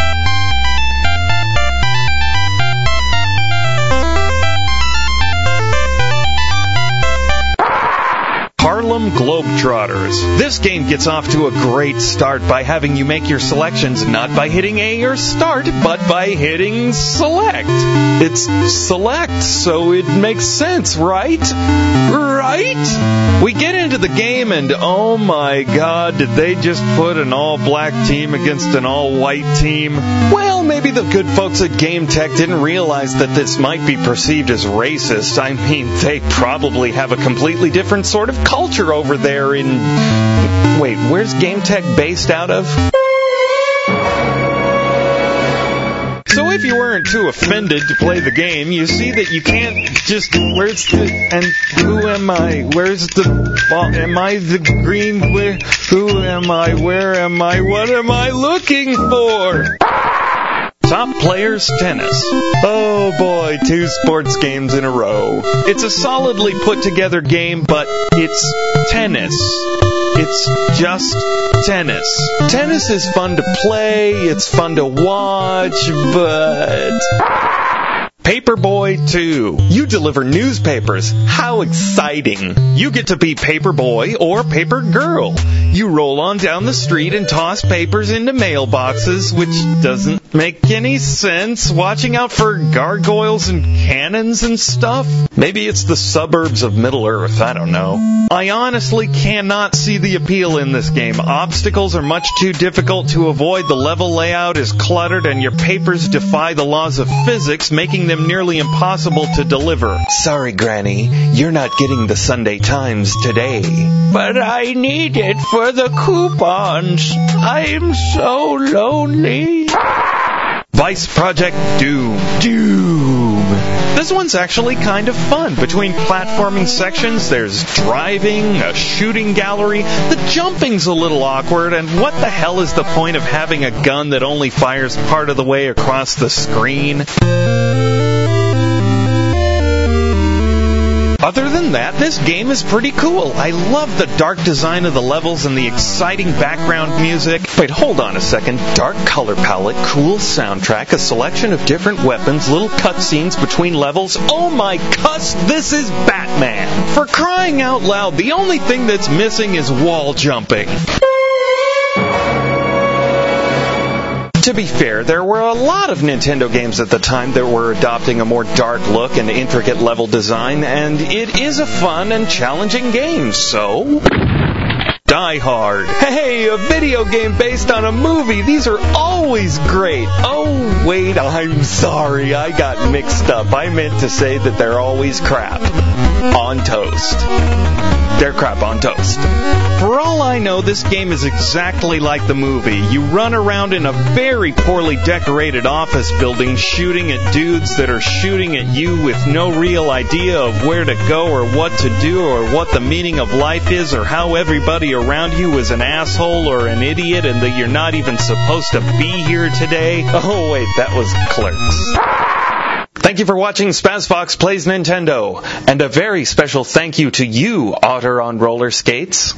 Harlem Globetrotters. This game gets off to a great start by having you make your selections not by hitting A or start, but by hitting select. It's select, so it makes sense, right? Right? We get into the game and oh my god, did they just put an all-black team against an all-white team? Well, maybe the good folks at Game Tech didn't realize that this might be perceived as racist. I mean, they probably have a completely different sort of culture over there in... Wait, where's Game Tech based out of? So if you weren't too offended to play the game, you see that you can't just... Where's the... And who am I? Where's the... Am I the green... Where... Who am I? Where am I? What am I looking for? Top Players Tennis. Oh boy, 2 sports games in a row. It's a solidly put together game, but it's tennis. It's just tennis. Tennis is fun to play, it's fun to watch, but... Paperboy 2. You deliver newspapers. How exciting. You get to be Paperboy or Paper Girl. You roll on down the street and toss papers into mailboxes, which doesn't make any sense. Watching out for gargoyles and cannons and stuff. Maybe it's the suburbs of Middle-earth, I don't know. I honestly cannot see the appeal in this game. Obstacles are much too difficult to avoid, the level layout is cluttered, and your papers defy the laws of physics, making them nearly impossible to deliver. Sorry, Granny, you're not getting the Sunday Times today. But I need it for the coupons. I'm so lonely. Vice Project Doom. This one's actually kind of fun. Between platforming sections, there's driving, a shooting gallery. The jumping's a little awkward, and what the hell is the point of having a gun that only fires part of the way across the screen? Other than that, this game is pretty cool. I love the dark design of the levels and the exciting background music. Wait, hold on a second. Dark color palette, cool soundtrack, a selection of different weapons, little cutscenes between levels. Oh my cuss, this is Batman! For crying out loud, the only thing that's missing is wall jumping. To be fair, there were a lot of Nintendo games at the time that were adopting a more dark look and intricate level design, and it is a fun and challenging game, so... Die Hard. Hey, a video game based on a movie. These are always great. Oh, wait, I'm sorry. I got mixed up. I meant to say that they're always crap. On toast. They're crap on toast. For all I know, this game is exactly like the movie. You run around in a very poorly decorated office building shooting at dudes that are shooting at you with no real idea of where to go or what to do or what the meaning of life is or how everybody around you is an asshole or an idiot and that you're not even supposed to be here today. Oh, wait, that was Clerks. Thank you for watching SpazFox Plays Nintendo, and a very special thank you to you, Otter on Roller Skates.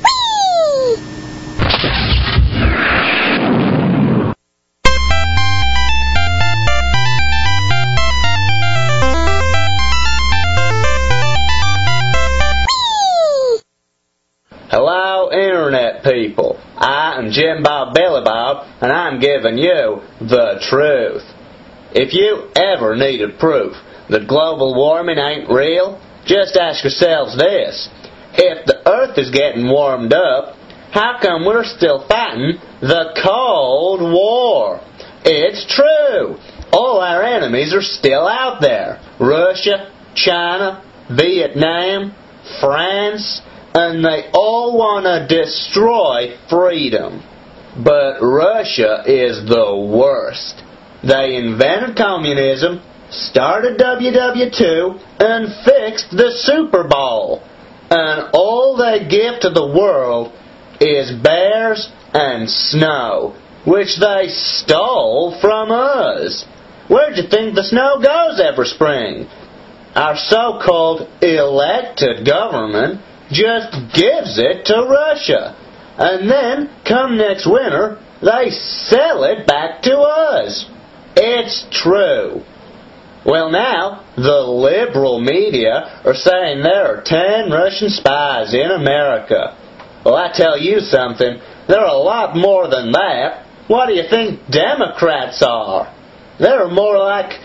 people. I am Jim Bob Billy Bob, and I'm giving you the truth. If you ever needed proof that global warming ain't real, just ask yourselves this. If the Earth is getting warmed up, how come we're still fighting the Cold War? It's true. All our enemies are still out there. Russia, China, Vietnam, France, and they all want to destroy freedom. But Russia is the worst. They invented communism, started WW2, and fixed the Super Bowl. And all they give to the world is bears and snow, which they stole from us. Where'd you think the snow goes every spring? Our so-called elected government just gives it to Russia. And then, come next winter, they sell it back to us. It's true. Well, now, the liberal media are saying there are 10 Russian spies in America. Well, I tell you something, there are a lot more than that. What do you think Democrats are? There are more like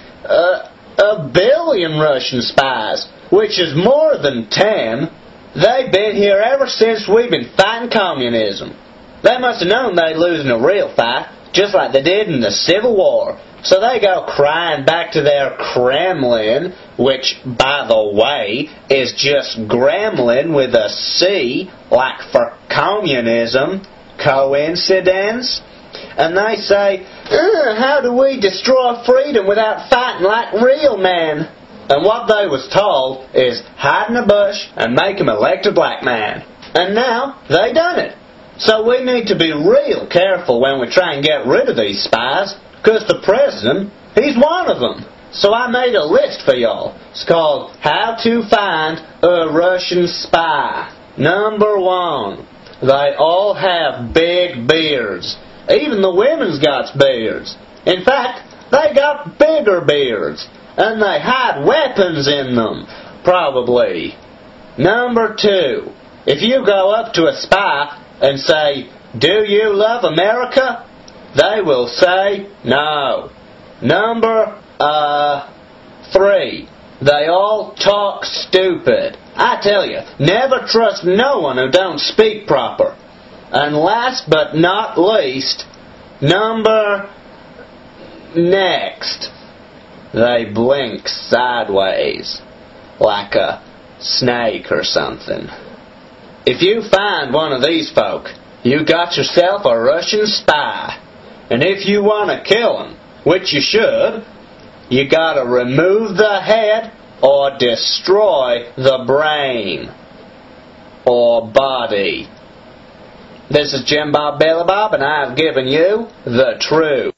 a billion Russian spies, which is more than 10. They've been here ever since we've been fighting communism. They must have known they'd lose in a real fight, just like they did in the Civil War. So they go crying back to their Kremlin, which, by the way, is just gremlin with a C, like for communism. Coincidence? And they say, how do we destroy freedom without fighting like real men? And what they was told is hide in a bush and make him elect a black man. And now they done it. So we need to be real careful when we try and get rid of these spies, because the president, he's one of them. So I made a list for y'all. It's called How to Find a Russian Spy. Number 1, they all have big beards. Even the women's got beards. In fact, they got bigger beards. And they hide weapons in them, probably. Number 2, if you go up to a spy and say, do you love America? They will say no. Number 3, they all talk stupid. I tell you, never trust no one who don't speak proper. And last but not least, next, they blink sideways, like a snake or something. If you find one of these folk, you got yourself a Russian spy. And if you want to kill him, which you should, you got to remove the head or destroy the brain or body. This is Jim Bob Billy Bob, and I have given you the truth.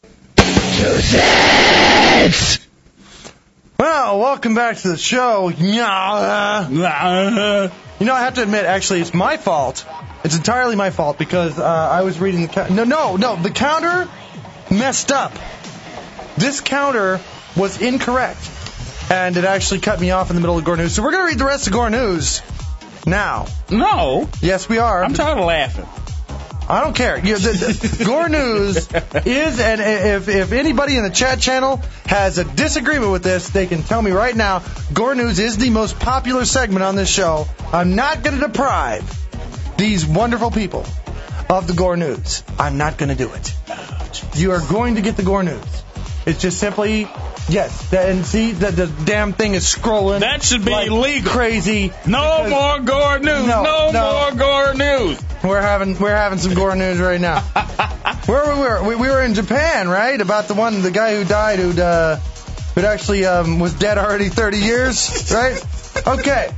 Well, welcome back to the show. You know, I have to admit, actually, it's my fault. It's entirely my fault because I was reading the counter. No, the counter messed up. This counter was incorrect, and it actually cut me off in the middle of Gore News. So we're going to read the rest of Gore News now. No. Yes, we are. I'm tired of laughing. I don't care. Gore News is, and if anybody in the chat channel has a disagreement with this, they can tell me right now. Gore News is the most popular segment on this show. I'm not going to deprive these wonderful people of the Gore News. I'm not going to do it. You are going to get the Gore News. It's just simply, yes, and see that the damn thing is scrolling. That should be illegal. Crazy. No more Gore News. No more Gore News. We're having some Gore News right now. Where we were in Japan, right? About the guy who died, who'd actually was dead already 30 years, right? Okay.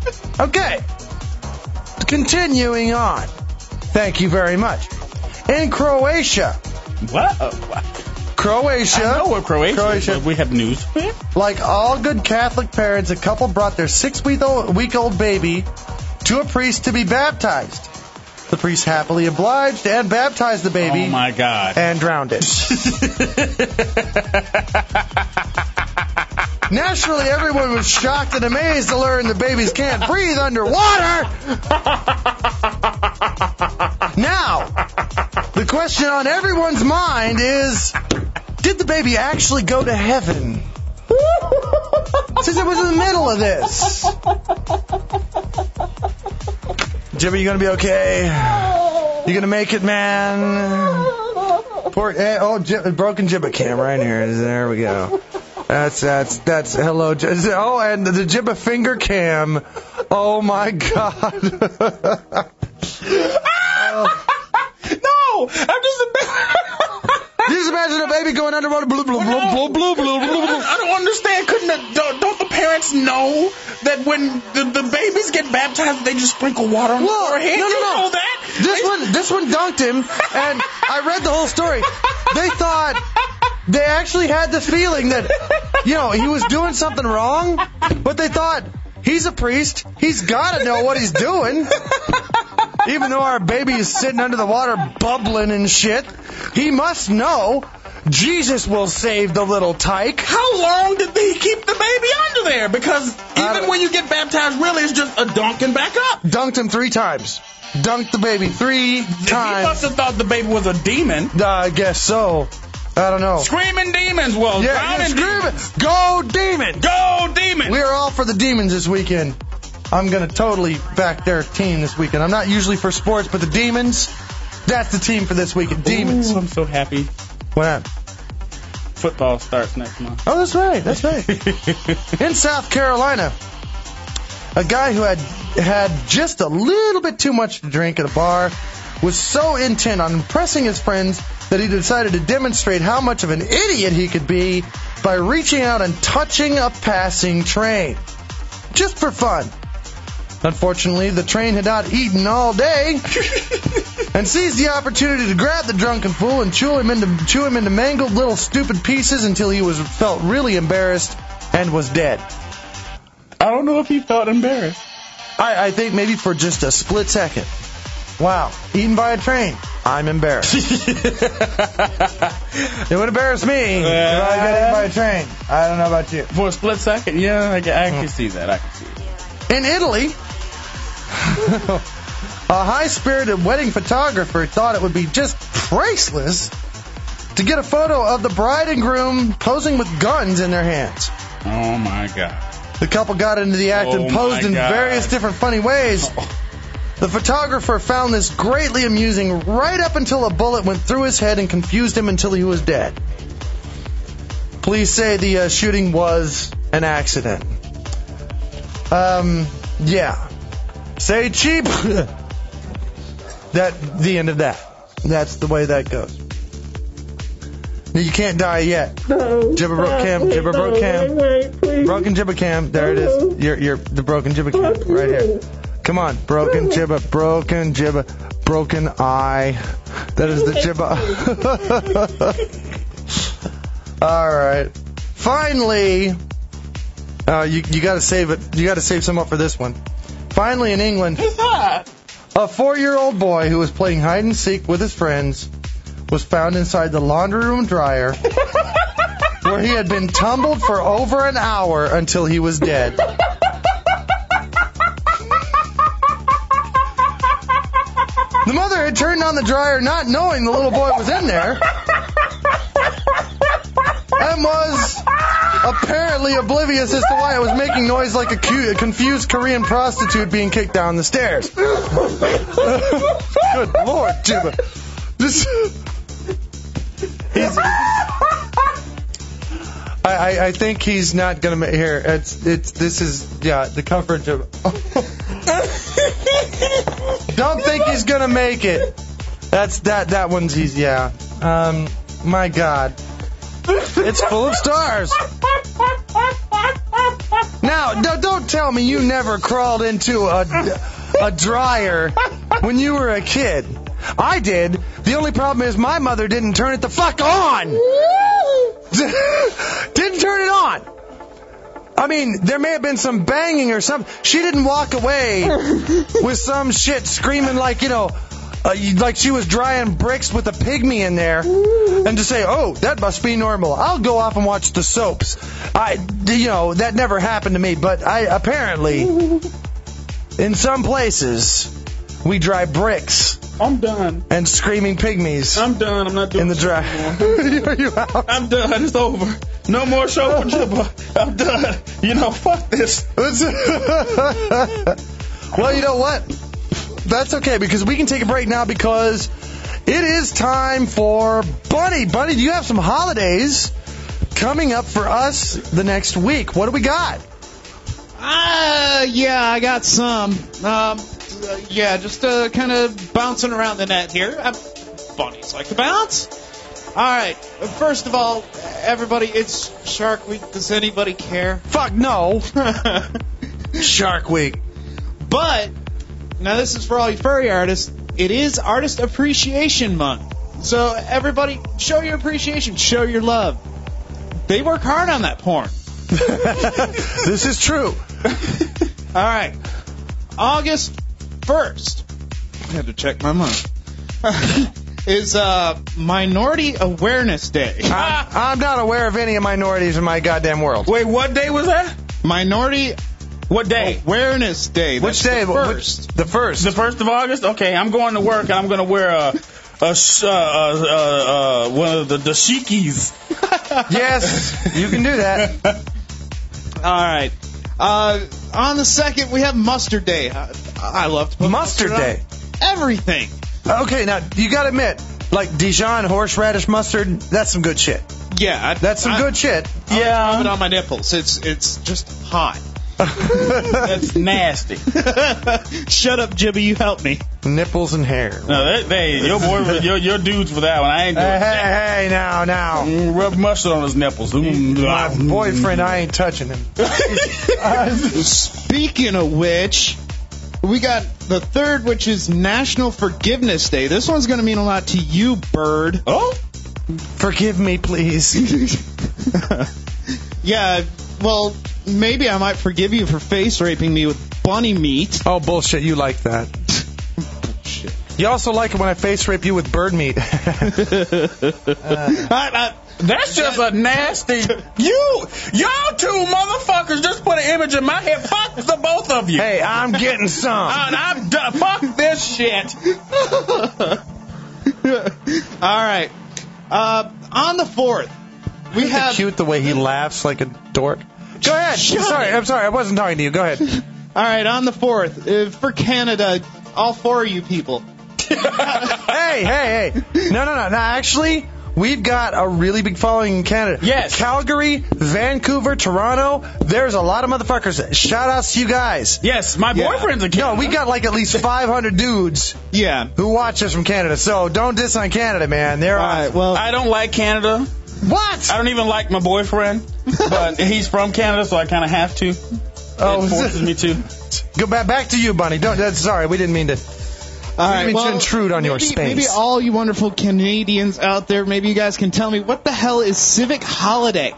Continuing on. Thank you very much. In Croatia. What? Croatia. I know where Croatia is, but we have news. Like all good Catholic parents, a couple brought their 6-week-old baby to a priest to be baptized. The priest happily obliged and baptized the baby. Oh, my God. And drowned it. Naturally, everyone was shocked and amazed to learn the babies can't breathe underwater. Now, the question on everyone's mind is, did the baby actually go to heaven? Since it was in the middle of this. Jibba, you gonna be okay? You gonna make it, man? Broken Jibba cam right here. There we go. That's hello. Oh, and the Jibba finger cam. Oh my God. No, I'm just imagine a baby going underwater. Blue, blue, blue, blue, blue, blue, blue. I don't understand. Don't the parents know that when the babies get baptized, they just sprinkle water on the forehead? No. Know that? This one dunked him, and I read the whole story. They thought they actually had the feeling that, he was doing something wrong, but they thought, he's a priest, he's got to know what he's doing. Even though our baby is sitting under the water bubbling and shit, he must know Jesus will save the little tyke. How long did they keep the baby under there? Because even when you get baptized, really, it's just a dunking back up. Dunked him 3 times. Dunked the baby 3 times. He must have thought the baby was a demon. I guess so. I don't know. Screaming demons. Well, drowning demons. Go demons. Go demons. We are all for the demons this weekend. I'm going to totally back their team this weekend. I'm not usually for sports, but the demons, that's the team for this weekend. Demons. Ooh, I'm so happy. What happened? Football starts next month. Oh, that's right. In South Carolina, a guy who had just a little bit too much to drink at a bar was so intent on impressing his friends that he decided to demonstrate how much of an idiot he could be by reaching out and touching a passing train. Just for fun. Unfortunately, the train had not eaten all day and seized the opportunity to grab the drunken fool and chew him into mangled little stupid pieces until he felt really embarrassed and was dead. I don't know if he felt embarrassed. I think maybe for just a split second. Wow, eaten by a train. I'm embarrassed. It would embarrass me if I got eaten by a train. I don't know about you. For a split second, yeah, I can see that. In Italy, a high-spirited wedding photographer thought it would be just priceless to get a photo of the bride and groom posing with guns in their hands. Oh, my God. The couple got into the act and posed in various different funny ways. The photographer found this greatly amusing right up until a bullet went through his head and confused him until he was dead. Police say the shooting was an accident. Yeah. Say cheap. The end of that. That's the way that goes. No, you can't die yet. No. Jibba broke cam. Jibba broke cam. Broken Jibba cam. There it is. You're the broken Jibba cam right here. Come on, broken Jibba, broken Jibba, broken eye. That is the Jibba. All right. Finally, you got to save it. You got to save some up for this one. Finally, in England, a 4-year-old boy who was playing hide and seek with his friends was found inside the laundry room dryer, where he had been tumbled for over an hour until he was dead. The mother had turned on the dryer not knowing the little boy was in there and was apparently oblivious as to why it was making noise like a confused Korean prostitute being kicked down the stairs. Good Lord, Jibba. I think he's not going to make here. This is the coverage of. Don't think he's gonna make it. That one's easy. Yeah. My God. It's full of stars. Now, don't tell me you never crawled into a dryer when you were a kid. I did. The only problem is my mother didn't turn it the fuck on. Didn't turn it on. I mean, there may have been some banging or something. She didn't walk away with some shit screaming like, like she was drying bricks with a pygmy in there, and to say, oh, that must be normal. I'll go off and watch the soaps. That never happened to me, but apparently, in some places, we drive bricks. I'm done. And screaming pygmies. I'm done. I'm not doing in the drive. Are you out? I'm done. It's over. No more show for Jibba. I'm done. You know, fuck this. Well, you know what? That's okay, because we can take a break now because it is time for Bunny. Bunny, do you have some holidays coming up for us the next week? What do we got? Yeah, I got some. Just kind of bouncing around the net here. Bunnies like to bounce. All right. First of all, everybody, it's Shark Week. Does anybody care? Fuck no. Shark Week. But now this is for all you furry artists. It is Artist Appreciation Month. So everybody, show your appreciation. Show your love. They work hard on that porn. This is true. All right. August 1st. I had to check my month. Is Minority Awareness Day. I'm not aware of any minorities in my goddamn world. Wait, what day was that? Minority What day? Awareness Day. Which day? The first. The 1st. The 1st of August? Okay, I'm going to work and I'm going to wear one of the dashikis. Yes, you can do that. All right. On the 2nd, we have Mustard Day. I love to put Mustard Day. Everything. Okay, now, you got to admit, like Dijon horseradish mustard, that's some good shit. Yeah. That's some good shit. Yeah. Rub it on my nipples. It's just hot. That's nasty. Shut up, Jibby. You help me. Nipples and hair. No, your boy, your dudes for that one. I ain't doing that. Hey, now. Rub mustard on his nipples. My boyfriend, I ain't touching him. Speaking of which, we got the 3rd, which is National Forgiveness Day. This one's going to mean a lot to you, Bird. Oh? Forgive me, please. Yeah, well, maybe I might forgive you for face raping me with bunny meat. Oh, bullshit. You like that. Bullshit. You also like it when I face rape you with bird meat. That's just a nasty. Y'all two motherfuckers just put an image in my head. Fuck the both of you. Hey, I'm getting some. And I'm done. Fuck this shit. All right. On the 4th, we have. Cute the way he laughs like a dork. Go ahead. I'm sorry. I wasn't talking to you. Go ahead. All right. On the 4th, for Canada, all 4 of you people. Hey. No. Actually, we've got a really big following in Canada. Yes. Calgary, Vancouver, Toronto. There's a lot of motherfuckers. Shout outs to you guys. Yes, my boyfriend's a Canada. No, we got like at least 500 dudes. Yeah. Who watch us from Canada. So don't diss on Canada, man. They're awesome. Well, I don't like Canada. What? I don't even like my boyfriend, but he's from Canada, so I kind of have to. Oh, it forces me to. Go back to you, Bunny. Sorry, we didn't mean to. All right, to intrude on your space. Maybe all you wonderful Canadians out there, maybe you guys can tell me what the hell is Civic Holiday?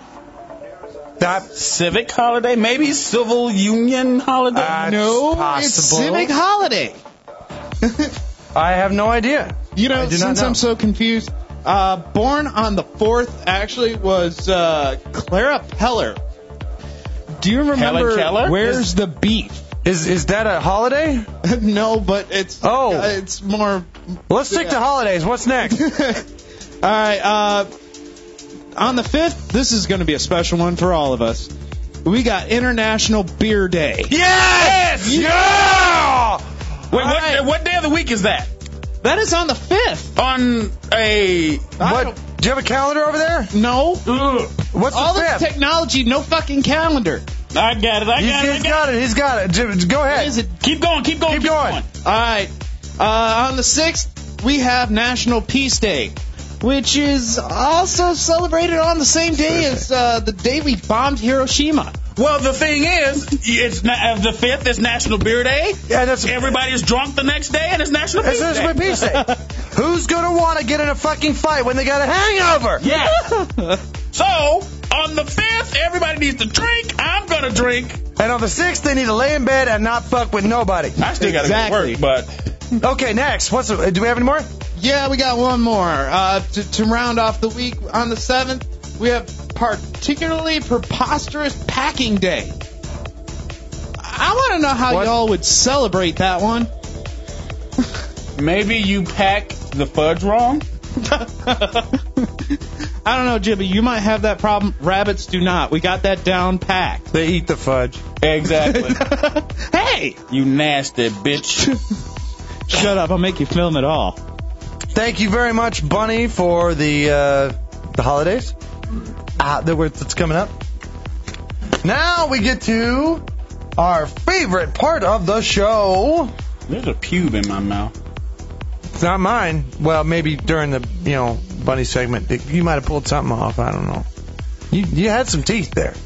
Civic Holiday? Maybe Civil Union Holiday? No, possible. It's Civic Holiday. I have no idea. You know, since I'm so confused, born on the 4th actually was Clara Peller. Do you remember Where's the Beef? Is that a holiday? No, but it's it's more. Let's stick to holidays. What's next? All right. On the 5th, this is going to be a special one for all of us. We got International Beer Day. Yes! Yeah! Wait, what day of the week is that? That is on the 5th. On a... What? Do you have a calendar over there? No. What's all the 5th? this technology, no fucking calendar. I got it. He's got it. Go ahead. What is it? Keep going. All right. On the 6th, we have National Peace Day, which is also celebrated on the same day as the day we bombed Hiroshima. Well, the thing is, it's the 5th is National Beer Day. Yeah, everybody is drunk the next day, and it's National Peace Day. It's National Peace Day. Who's gonna want to get in a fucking fight when they got a hangover? Yeah. So on the 5th, everybody needs to drink. I'm gonna drink. And on the 6th, they need to lay in bed and not fuck with nobody. I still gotta go to work, but okay. Next, do we have any more? Yeah, we got one more. To round off the week, on the 7th, we have Particularly Preposterous Packing Day. I want to know how y'all would celebrate that one. Maybe you pack the fudge wrong? I don't know, Jimmy. You might have that problem. Rabbits do not. We got that down packed. They eat the fudge. Exactly. Hey! You nasty bitch. Shut up. I'll make you film it all. Thank you very much, Bunny, for the holidays. That's coming up. Now we get to our favorite part of the show. There's a pube in my mouth. It's not mine. Well, maybe during the, Bunny segment, you might have pulled something off. I don't know. You had some teeth there.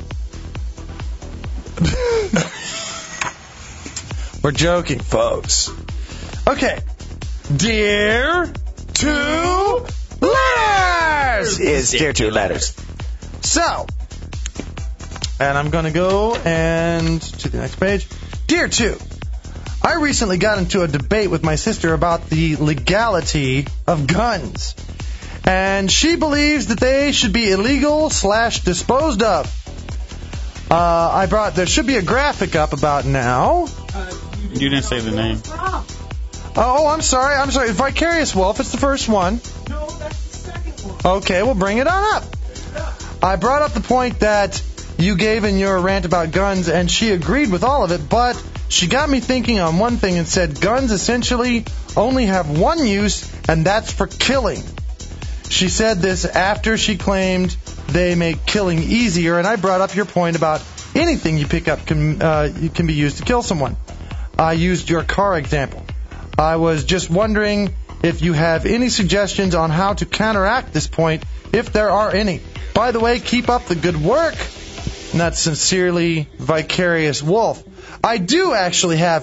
We're joking, folks. Okay. Dear Two Letters is Dear Two Letters. So, and I'm going to go and to the next page. Dear Two, I recently got into a debate with my sister about the legality of guns. And she believes that they should be illegal/disposed of. There should be a graphic up about now. You didn't say the name. Oh, I'm sorry. Vicarious Wolf, it's the first one. No, that's the second one. Okay, we'll bring it on up. I brought up the point that you gave in your rant about guns, and she agreed with all of it, but she got me thinking on one thing and said guns essentially only have one use, and that's for killing. She said this after she claimed they make killing easier, and I brought up your point about anything you pick up can be used to kill someone. I used your car example. I was just wondering if you have any suggestions on how to counteract this point, if there are any. By the way, keep up the good work. And that's sincerely Vicarious Wolf. I do actually have,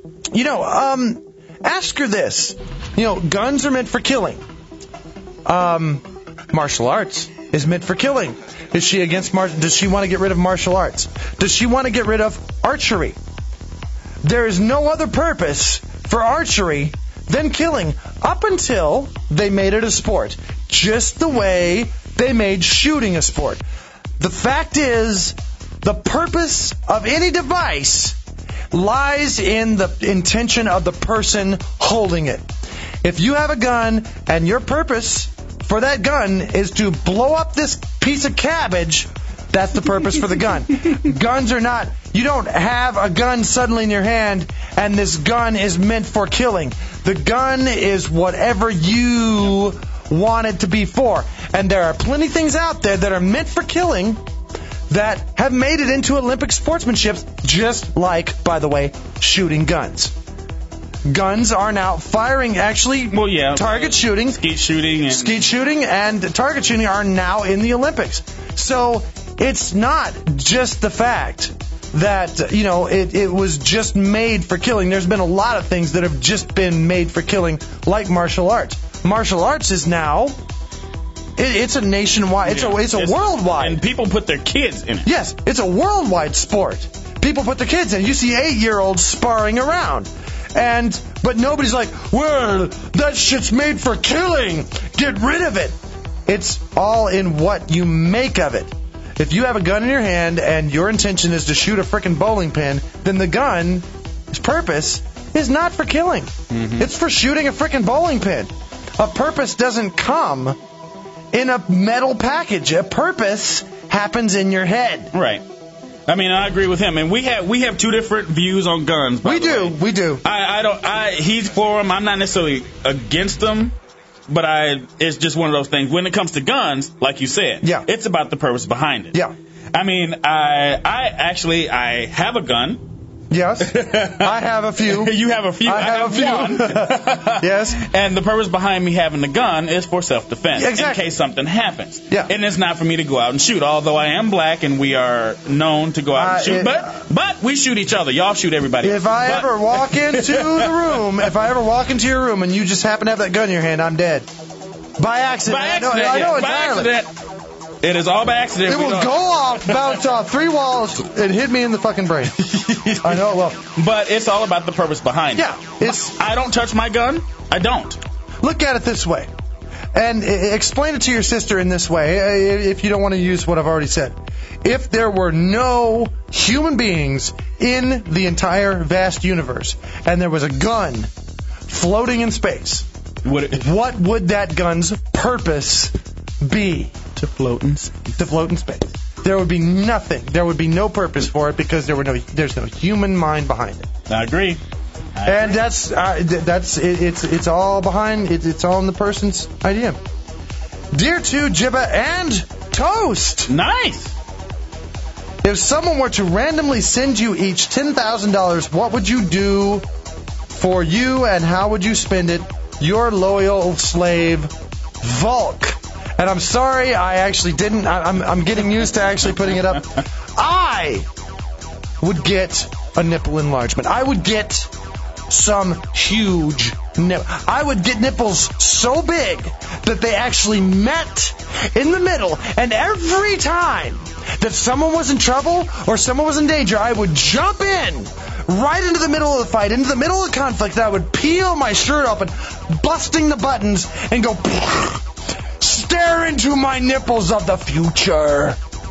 ask her this. Guns are meant for killing. Martial arts is meant for killing. Is she against does she want to get rid of martial arts? Does she want to get rid of archery? There is no other purpose for archery than killing, up until they made it a sport. Just the way they made shooting a sport. The fact is, the purpose of any device lies in the intention of the person holding it. If you have a gun and your purpose for that gun is to blow up this piece of cabbage, that's the purpose for the gun. Guns are not, you don't have a gun suddenly in your hand and this gun is meant for killing. The gun is whatever you want it to be for. And there are plenty of things out there that are meant for killing that have made it into Olympic sportsmanship, just like, by the way, shooting guns. Guns are now firing, target shooting. Skeet shooting and target shooting are now in the Olympics. So it's not just the fact that, it was just made for killing. There's been a lot of things that have just been made for killing, like martial arts. Martial arts is now, it's a nationwide, it's a worldwide. And people put their kids in it. Yes, it's a worldwide sport. People put their kids in it. You see 8-year-olds sparring around. But nobody's like, well, that shit's made for killing. Get rid of it. It's all in what you make of it. If you have a gun in your hand and your intention is to shoot a frickin' bowling pin, then the gun's purpose is not for killing. Mm-hmm. It's for shooting a frickin' bowling pin. A purpose doesn't come in a metal package. A purpose happens in your head. Right. I mean, I agree with him, and we have two different views on guns. We do. He's for them. I'm not necessarily against them, but it's just one of those things. When it comes to guns, like you said, it's about the purpose behind it. Yeah. I mean, I have a gun. Yes. I have a few. You have a few. I have a few. One. Yes. And the purpose behind me having the gun is for self-defense. Exactly. In case something happens. Yeah. And it's not for me to go out and shoot, although I am black and we are known to go out and shoot. But we shoot each other. Y'all shoot everybody. If I ever walk into your room and you just happen to have that gun in your hand, I'm dead. By accident. By accident. I know by accident. It is all by accident. It will go off, bounce off 3 walls, and hit me in the fucking brain. I know it will. But it's all about the purpose behind it. Yeah. I don't touch my gun. I don't. Look at it this way. And explain it to your sister in this way, if you don't want to use what I've already said. If there were no human beings in the entire vast universe, and there was a gun floating in space, what would that gun's purpose be? To float in space. To float in space. There would be nothing. There would be no purpose for it because there's no human mind behind it. I agree. And that's it's all behind. It's all in the person's idea. Dear to Jibba and Toast. Nice. If someone were to randomly send you each $10,000, what would you do for you and how would you spend it? Your loyal slave, Volk. And I'm sorry, I actually didn't. I'm getting used to actually putting it up. I would get a nipple enlargement. I would get some huge nipple. I would get nipples so big that they actually met in the middle. And every time that someone was in trouble or someone was in danger, I would jump in right into the middle of the fight, into the middle of the conflict. I would peel my shirt open, busting the buttons, and go stare into my nipples of the future.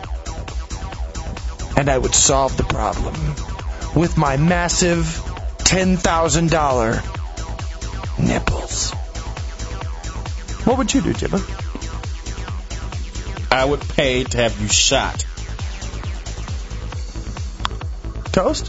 And I would solve the problem with my massive $10,000 nipples. What would you do, Jibba? I would pay to have you shot. Toast?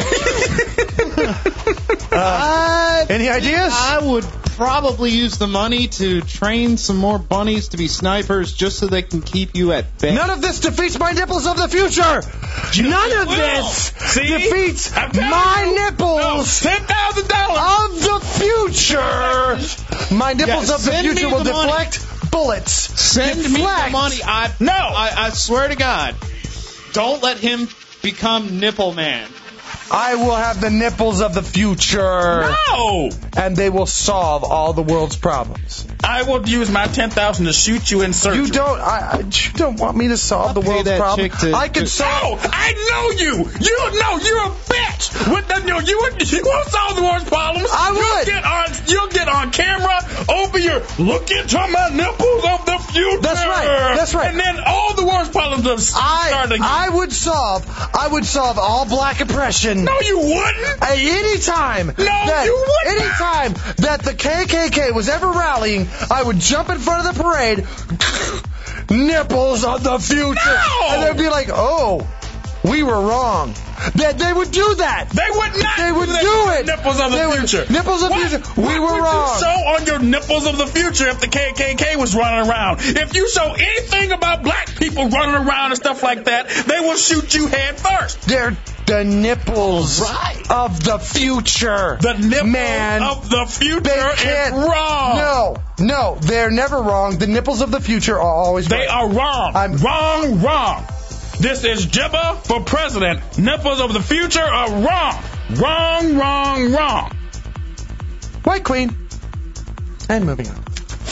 Any ideas? I would probably use the money to train some more bunnies to be snipers just so they can keep you at bay. None of this defeats my nipples of the future. None of this defeats my nipples of the future. My nipples of the future will deflect bullets. Send me the money. I swear to God, don't let him become Nipple Man. I will have the nipples of the future. No! And they will solve all the world's problems. I will use my $10,000 to shoot you in surgery. You don't want me to solve the world's problem. I can solve. No, I know you. You know you're a bitch. You won't solve the world's problems. I would. You'll get on camera over your look into my nipples of the future. That's right. That's right. And then all the world's problems will start again. I would solve all black oppression. No, you wouldn't. Anytime you wouldn't. Anytime that the KKK was ever rallying, I would jump in front of the parade, nipples of the future. No! And they'd be like, oh, we were wrong. They would do that. They would not. They would do it. Nipples of the future. Nipples of the future. We were wrong. What would you show on your nipples of the future if the KKK was running around? If you show anything about black people running around and stuff like that, they will shoot you head first. They're the nipples of the future. The nipples of the future is wrong. No, they're never wrong. The nipples of the future are always right. They are wrong. Wrong. This is Jibba for president. Nipples of the future are wrong. Wrong. White Queen. And moving on.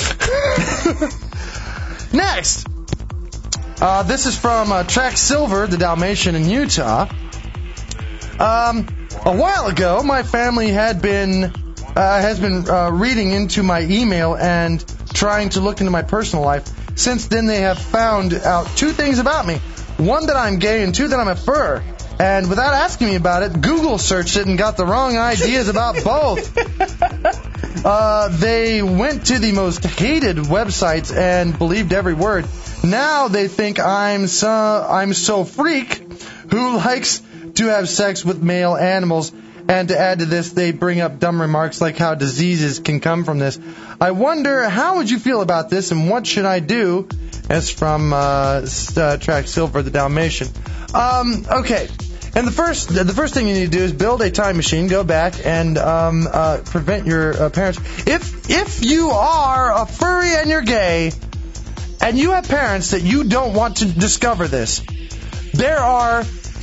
Next. This is from Track Silver, the Dalmatian in Utah. A while ago, my family has been reading into my email and trying to look into my personal life. Since then, they have found out two things about me. One, that I'm gay, and two, that I'm a fur. And without asking me about it, Google searched it and got the wrong ideas about both. They went to the most hated websites and believed every word. Now they think I'm so freak who likes to have sex with male animals. And to add to this, they bring up dumb remarks like how diseases can come from this. I wonder, how would you feel about this, and what should I do? That's from Track Silver, the Dalmatian. Okay. And the first thing you need to do is build a time machine, go back, and prevent your parents. If you are a furry and you're gay, and you have parents that you don't want to discover this, there are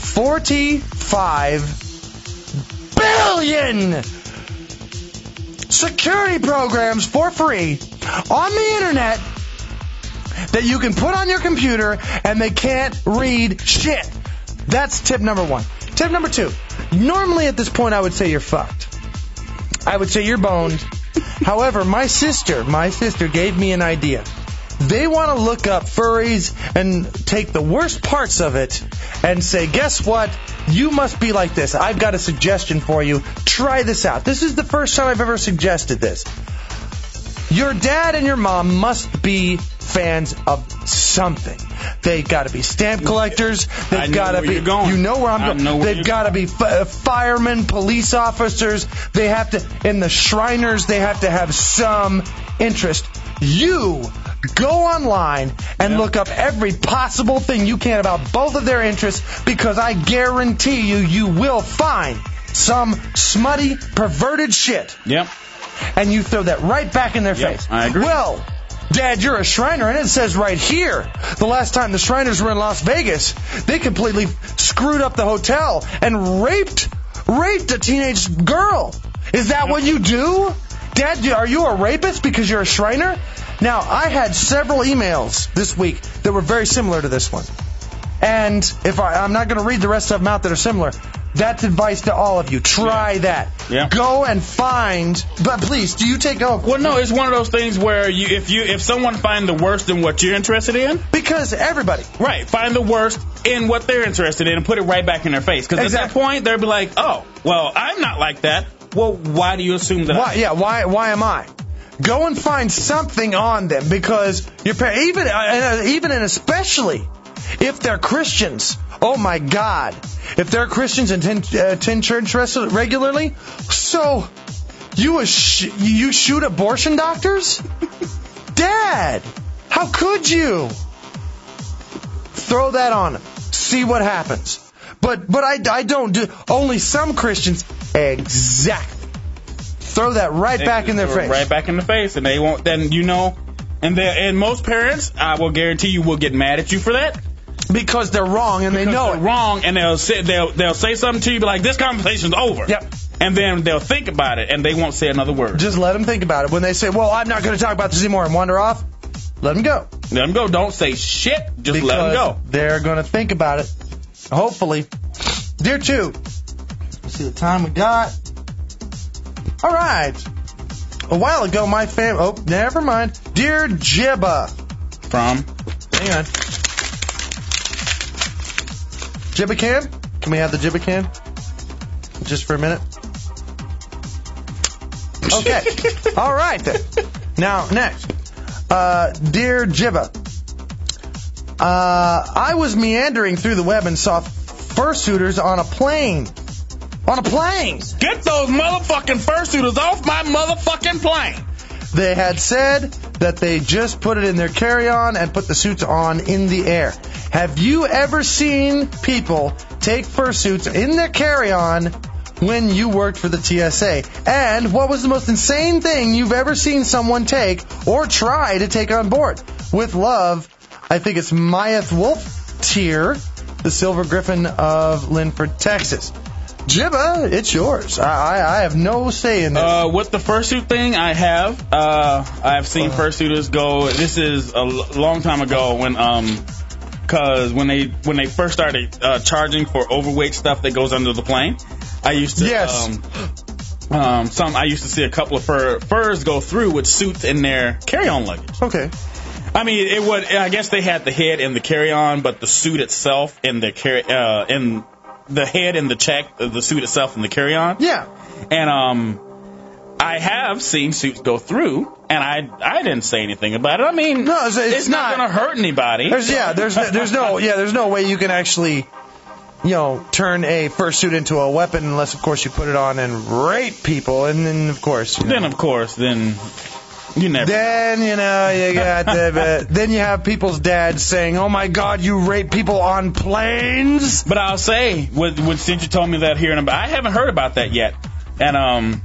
45 billion security programs for free on the internet that you can put on your computer and they can't read shit. That's tip number one. Tip number two. Normally at this point I would say you're fucked. I would say you're boned. However, my sister gave me an idea. They want to look up furries and take the worst parts of it and say, guess what? You must be like this. I've got a suggestion for you. Try this out. This is the first time I've ever suggested this. Your dad and your mom must be fans of something. They've got to be stamp collectors. They've got to be. You know where I'm going. They've got to be firemen, police officers. They have to. In the Shriners, they have to have some interest. You go online and look up every possible thing you can about both of their interests, because I guarantee you will find some smutty, perverted shit. Yep. And you throw that right back in their face. I agree. Well, Dad, you're a Shriner, and it says right here, the last time the Shriners were in Las Vegas, they completely screwed up the hotel and raped a teenage girl. Is that what you do? Dad, are you a rapist because you're a Shriner? Now, I had several emails this week that were very similar to this one. And if I'm not going to read the rest of them out that are similar. That's advice to all of you. Try that. Yeah. Go and find. But please, do you take over? Well, no, it's one of those things where if someone finds the worst in what you're interested in, because everybody, right, find the worst in what they're interested in and put it right back in their face. Because at that point, they'll be like, oh, well, I'm not like that. Well, why do you assume that? Why am I? Go and find something on them, because your parents, even and especially if they're Christians. Oh my God! If they're Christians and attend church regularly, so you shoot abortion doctors? Dad, how could you? Throw that on them. See what happens. But I don't do. Only some Christians. Exactly. Throw that right back in their face. Right back in the face, and they won't. Then and most parents, I will guarantee you, will get mad at you for that. Because they're wrong and they know they're wrong, and they'll say something to you, be like, "This conversation's over." Yep. And then they'll think about it, and they won't say another word. Just let them think about it. When they say, "Well, I'm not going to talk about this anymore," and wander off, let them go. Let them go. Don't say shit. Just let them go. They're going to think about it. Hopefully. Dear 2, let's see the time we got. All right. A while ago, my family. Oh, never mind. Dear Jibba. From? Hang on. Jibba can? Can we have the Jibba can? Just for a minute? Okay. All right, then. Now, next. Dear Jibba. I was meandering through the web and saw fursuiters on a plane. On a plane! Get those motherfucking fursuiters off my motherfucking plane! They had said that they just put it in their carry-on and put the suits on in the air. Have you ever seen people take fursuits in their carry-on when you worked for the TSA? And what was the most insane thing you've ever seen someone take or try to take on board? With love, I think it's Myeth Wolf Tier, the Silver Griffin of Linford, Texas. Jibba, it's yours. I have no say in this. With the fursuit thing, I have seen fursuiters go. This is a long time ago because when they first started charging for overweight stuff that goes under the plane, I used to I used to see a couple of furs go through with suits in their carry-on luggage. Okay. I mean, I guess they had the head in the carry-on, but the suit itself in the the head and the suit itself in the carry-on. Yeah. And I have seen suits go through, and I didn't say anything about it. I mean, no, it's not going to hurt anybody. There's no way you can actually, turn a fursuit into a weapon unless, of course, you put it on and rape people, and then, of course, you never. Then you got then you have people's dads saying, "Oh my God, you rape people on planes." But I'll say, since you told me that here, I haven't heard about that yet, and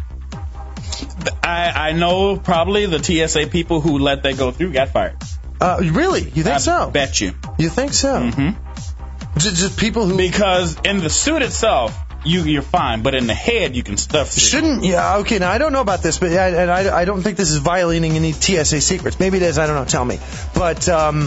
I know probably the TSA people who let that go through got fired. Really? You think so? I bet you. You think so? Mm-hmm. Just people who. Because in the suit itself, you're fine, but in the head you can stuff. Shouldn't? Yeah. Okay. Now I don't know about this, but I don't think this is violating any TSA secrets. Maybe it is. I don't know. Tell me. But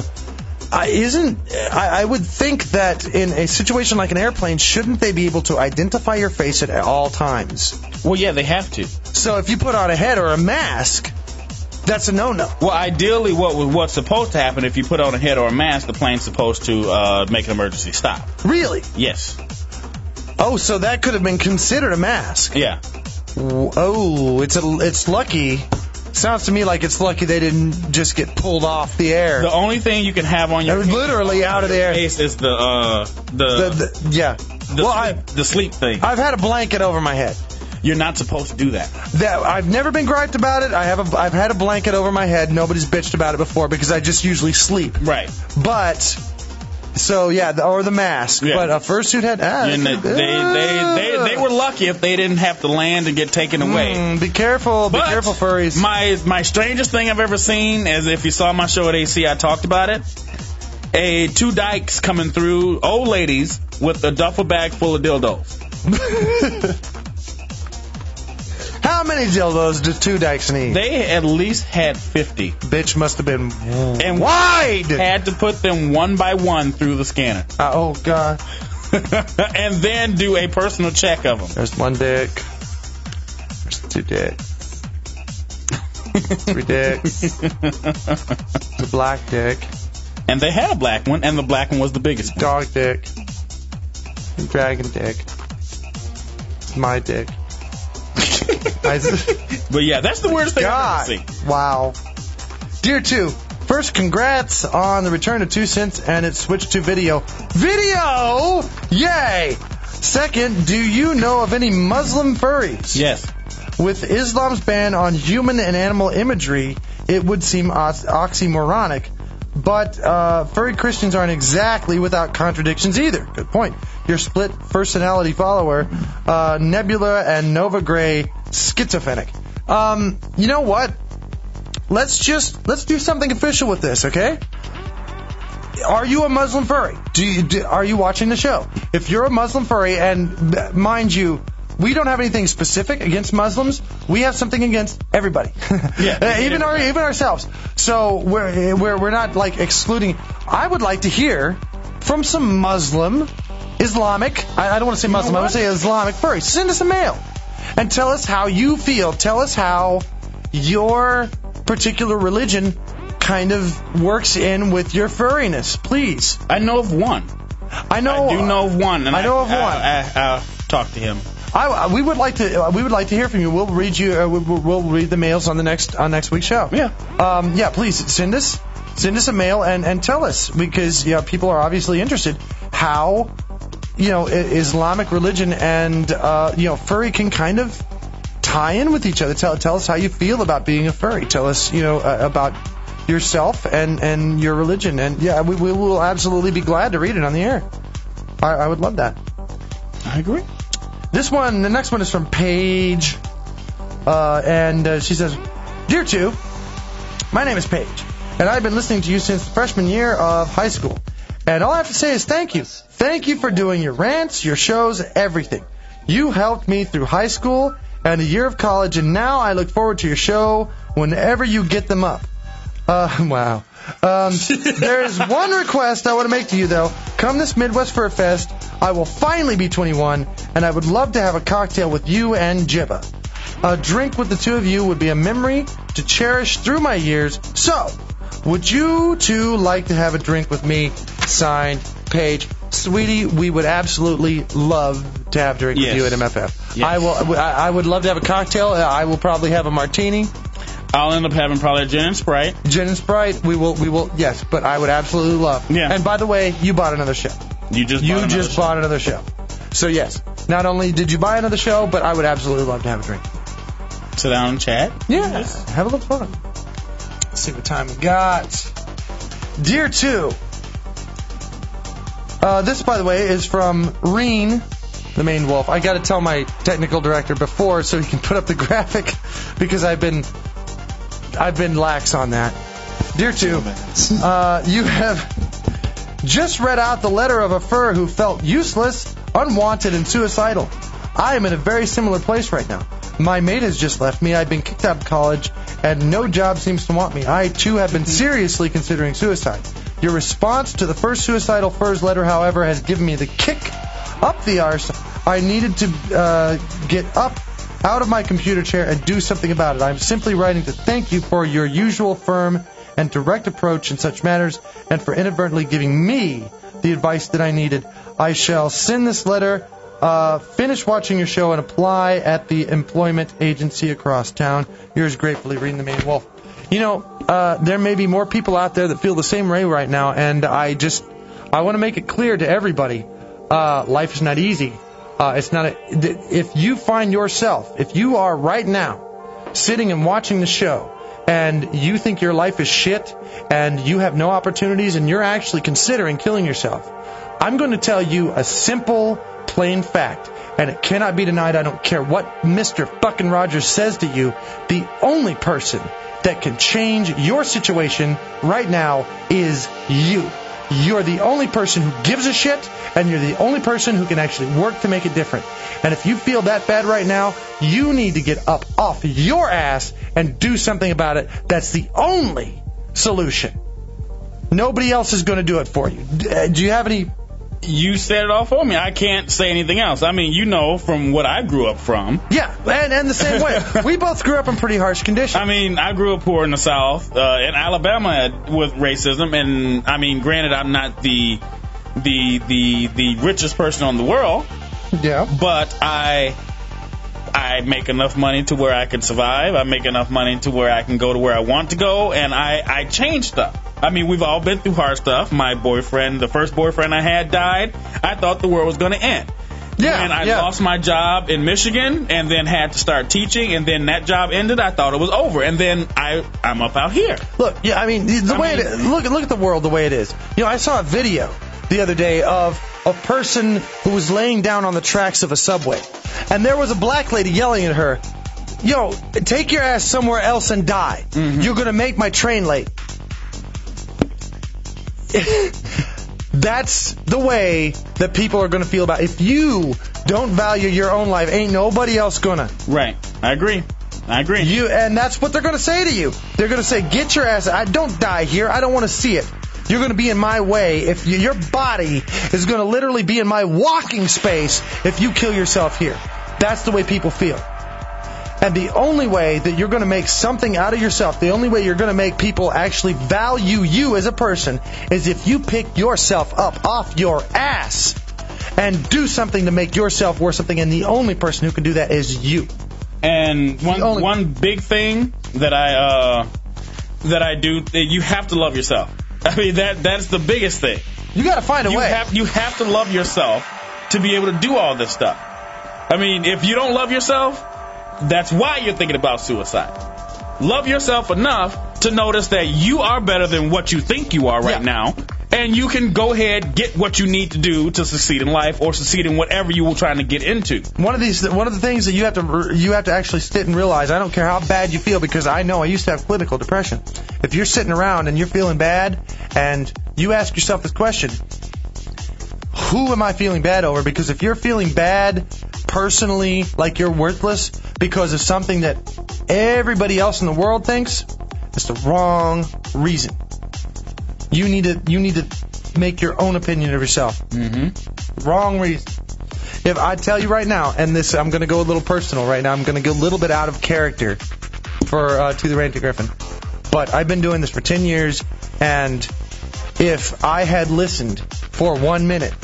I would think that in a situation like an airplane, shouldn't they be able to identify your face at all times? Well, yeah, they have to. So if you put on a head or a mask, That's a no-no. Well, ideally, what's supposed to happen if you put on a head or a mask, the plane's supposed to make an emergency stop. Really? Yes. Oh, so that could have been considered a mask. Yeah. Oh, it's lucky. Sounds to me like it's lucky they didn't just get pulled off the air. The only thing you can have on your literally out of the air face is the sleep thing. I've had a blanket over my head. You're not supposed to do that. I've never been griped about it. I've had a blanket over my head. Nobody's bitched about it before because I just usually sleep. Right. But. So or the mask, yeah. But a fursuit had. They were lucky if they didn't have to land and get taken away. Be careful, furries. My strangest thing I've ever seen is if you saw my show at AC, I talked about it. Two dykes coming through, old ladies with a duffel bag full of dildos. How many dildos do two dykes need? They at least had 50. Bitch must have been and wide. Had to put them one by one through the scanner. Oh, God. And then do a personal check of them. There's one dick. There's two dicks. 3 dicks. The black dick. And they had a black one, and the black one was the biggest one. Dog dick. Dragon dick. It's my dick. But yeah, that's the weirdest thing I've ever seen. Wow. Dear 2, first, congrats on the return of 2 Cents and its switch to video. Video! Yay! Second, do you know of any Muslim furries? Yes. With Islam's ban on human and animal imagery, it would seem oxymoronic. But furry Christians aren't exactly without contradictions either. Good point. Your split personality follower, Nebula and Nova Gray, schizophrenic. You know what? Let's do something official with this, okay? Are you a Muslim furry? Are you watching the show? If you're a Muslim furry, and mind you, we don't have anything specific against Muslims. We have something against everybody. Yeah, even ourselves. So we're not like excluding. I would like to hear from some Islamic. I don't want to say Muslim. I want to say Islamic furry. Send us a mail and tell us how you feel. Tell us how your particular religion kind of works in with your furriness, please. I know of one. I do know of one. And I know of one. I'll talk to him. We would like to hear from you. We'll read you. We'll read the mails on next week's show. Yeah. Please send us a mail and tell us, because people are obviously interested how Islamic religion and furry can kind of tie in with each other. Tell us how you feel about being a furry. Tell us about yourself and your religion. And we will absolutely be glad to read it on the air. I would love that. I agree. The next one is from Paige, and she says, Dear 2, my name is Paige, and I've been listening to you since the freshman year of high school, and all I have to say is thank you. Thank you for doing your rants, your shows, everything. You helped me through high school and a year of college, and now I look forward to your show whenever you get them up. Wow. There is one request I want to make to you, though. Come this Midwest Fur Fest, I will finally be 21, and I would love to have a cocktail with you and Jibba. A drink with the two of you would be a memory to cherish through my years. So, would you two like to have a drink with me? Signed, Paige. Sweetie, we would absolutely love to have a drink with you at MFF. Yes. I would love to have a cocktail. I will probably have a martini. I'll end up having probably a gin and Sprite. Gin and Sprite, we will, yes, but I would absolutely love. Yeah. And by the way, you bought another show. You just bought another show. So yes, not only did you buy another show, but I would absolutely love to have a drink. Sit down and chat? Yeah, have a little fun. Let's see what time we got. Dear 2, this, by the way, is from Reen, the Maine Wolf. I got to tell my technical director before so he can put up the graphic, because I've been lax on that. Dear 2, you have just read out the letter of a fur who felt useless, unwanted, and suicidal. I am in a very similar place right now. My mate has just left me. I've been kicked out of college, and no job seems to want me. I, too, have been seriously considering suicide. Your response to the first suicidal fur's letter, however, has given me the kick up the arse I needed to get up out of my computer chair and do something about it. I'm simply writing to thank you for your usual firm and direct approach in such matters and for inadvertently giving me the advice that I needed. I shall send this letter, finish watching your show, and apply at the employment agency across town. Yours gratefully, Reading the Maine Wolf. You know, there may be more people out there that feel the same way right now, and I want to make it clear to everybody, life is not easy. It's not. If you find yourself, if you are right now sitting and watching the show, and you think your life is shit, and you have no opportunities, and you're actually considering killing yourself, I'm going to tell you a simple, plain fact, and it cannot be denied. I don't care what Mr. fucking Rogers says to you. The only person that can change your situation right now is you. You're the only person who gives a shit, and you're the only person who can actually work to make it different. And if you feel that bad right now, you need to get up off your ass and do something about it. That's the only solution. Nobody else is going to do it for you. Do you have any... You said it all for me. I can't say anything else. I mean, you know from what I grew up from. Yeah, and the same way. We both grew up in pretty harsh conditions. I mean, I grew up poor in the South, in Alabama with racism, and I mean, granted, I'm not the richest person in the world. Yeah. But I make enough money to where I can survive. I make enough money to where I can go to where I want to go, and I change stuff. I mean, we've all been through hard stuff. My boyfriend, the first boyfriend I had, died. I thought the world was going to end. Yeah, and I lost my job in Michigan and then had to start teaching, and then that job ended. I thought it was over, and then I'm up out here. Look, yeah, I mean, look at the world the way it is. You know, I saw a video the other day of a person who was laying down on the tracks of a subway, and there was a black lady yelling at her, "Yo, take your ass somewhere else and die. Mm-hmm. You're going to make my train late." That's the way that people are going to feel about it. If you don't value your own life, ain't nobody else gonna. Right. I agree. And that's what they're going to say to you. They're going to say, get your ass, don't die here. I don't want to see it. You're going to be in my way. If your body is going to literally be in my walking space if you kill yourself here. That's the way people feel. And the only way that you're going to make something out of yourself, the only way you're going to make people actually value you as a person is if you pick yourself up off your ass and do something to make yourself worth something. And the only person who can do that is you. And one big thing that I do, you have to love yourself. I mean, that's the biggest thing. You got to find a way. You have to love yourself to be able to do all this stuff. I mean, if you don't love yourself, that's why you're thinking about suicide. Love yourself enough to notice that you are better than what you think you are right now, and you can go ahead, get what you need to do to succeed in life or succeed in whatever you were trying to get into. One of the things that you have to actually sit and realize, I don't care how bad you feel, because I know I used to have clinical depression. If you're sitting around and you're feeling bad and you ask yourself this question, who am I feeling bad over? Because if you're feeling bad personally, like you're worthless because of something that everybody else in the world thinks, it's the wrong reason. You need to make your own opinion of yourself. Mm-hmm. Wrong reason. If I tell you right now, and this, I'm going to go a little personal right now. I'm going to go a little bit out of character for To the Ranty Griffin. But I've been doing this for 10 years, and if I had listened for 1 minute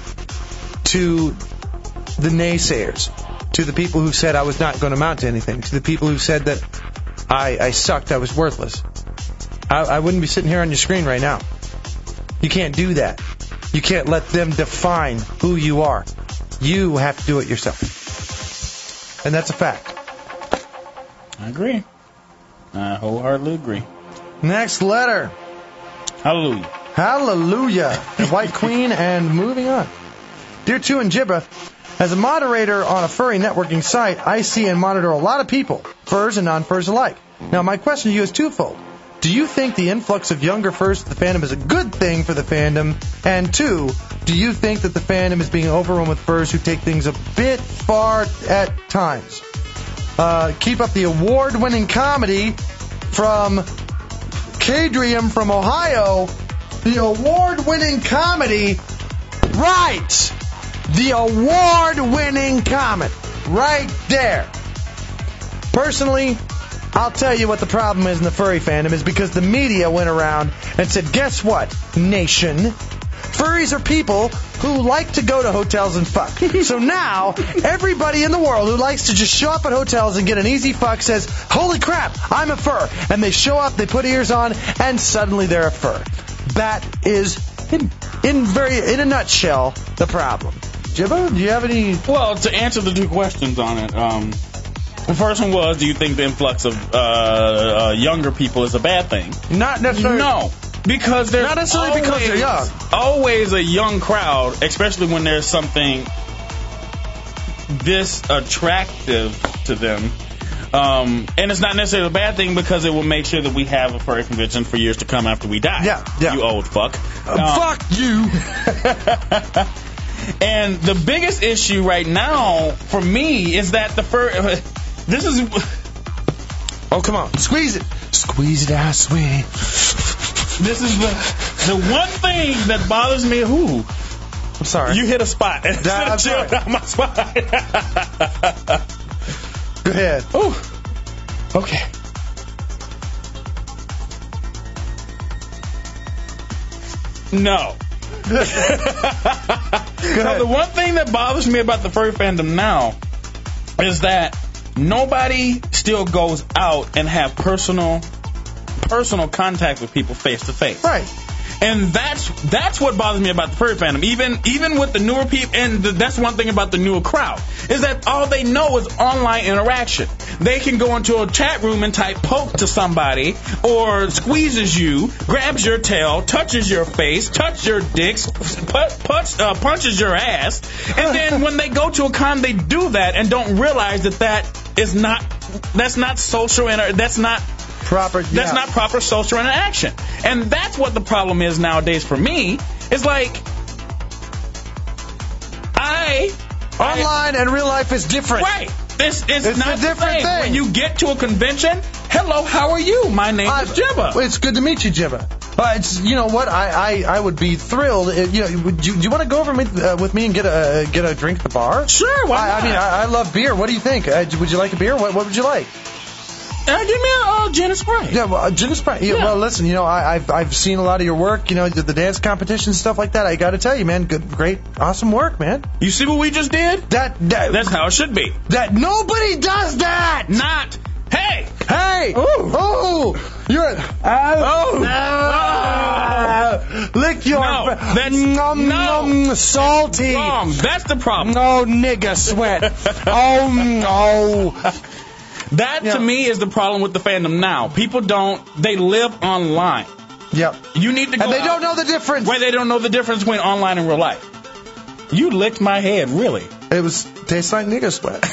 to the naysayers, to the people who said I was not going to amount to anything, to the people who said that I sucked, I was worthless, I wouldn't be sitting here on your screen right now. You can't do that. You can't let them define who you are. You have to do it yourself. And that's a fact. I agree. I wholeheartedly agree. Next letter. Hallelujah. Hallelujah. White Queen, and moving on. Dear Chew and Jibba, as a moderator on a furry networking site, I see and monitor a lot of people, furs and non-furs alike. Now, my question to you is twofold. Do you think the influx of younger furs to the fandom is a good thing for the fandom? And two, do you think that the fandom is being overrun with furs who take things a bit far at times? Keep up the award-winning comedy from Cadrium from Ohio. The award-winning comedy. Right! The award-winning comedy. Right there. Personally, I'll tell you what the problem is in the furry fandom is because the media went around and said, guess what, nation? Furries are people who like to go to hotels and fuck. So now, everybody in the world who likes to just show up at hotels and get an easy fuck says, holy crap, I'm a fur. And they show up, they put ears on, and suddenly they're a fur. That is, in a nutshell, the problem. Jibbo, do you have any... Well, to answer the two questions on it, the first one was, do you think the influx of younger people is a bad thing? Not necessarily. No. Because there's not necessarily because they're young. Always a young crowd, especially when there's something this attractive to them. And it's not necessarily a bad thing because it will make sure that we have a furry convention for years to come after we die. Yeah. You old fuck. Fuck you. And the biggest issue right now for me is that the fur... This is... Oh, come on. Squeeze it. Squeeze it out, sweet. This is the one thing that bothers me. Ooh. I'm sorry. You hit a spot. I'm sorry. Down my spot. Go ahead. Ooh. Okay. No. So the one thing that bothers me about the furry fandom now is that nobody still goes out and have personal contact with people face to face. Right. And that's what bothers me about the furry fandom. Even with the newer people, and that's one thing about the newer crowd, is that all they know is online interaction. They can go into a chat room and type poke to somebody, or squeezes you, grabs your tail, touches your face, touches your dicks, punches your ass, and then when they go to a con, they do that and don't realize that's not social that's not proper social interaction. And that's what the problem is nowadays for me. It's like online and real life is different. Right. It's not a different thing. When you get to a convention, hello, how are you? My name is Jibba. Well, it's good to meet you, Jibba. It's, you know what, I would be thrilled. Do you want to go over with me and get a drink at the bar? Sure, why not? I love beer. What do you think? Would you like a beer? What would you like? Give me a gin and Sprite. Yeah, well, gin and Sprite. Yeah. Well, listen, I've seen a lot of your work. The dance competitions, stuff like that. I got to tell you, man, good, great, awesome work, man. You see what we just did? That's how it should be. That nobody does that. Not. Hey. Oh, you're. Lick your. No, that's salty. Wrong. That's the problem. Oh, nigga sweat. Oh. That, to me, is the problem with the fandom now. People they live online. Yep. You need to go and they don't know the difference. They don't know the difference between online and real life. You licked my head, really. It tastes like nigga sweat.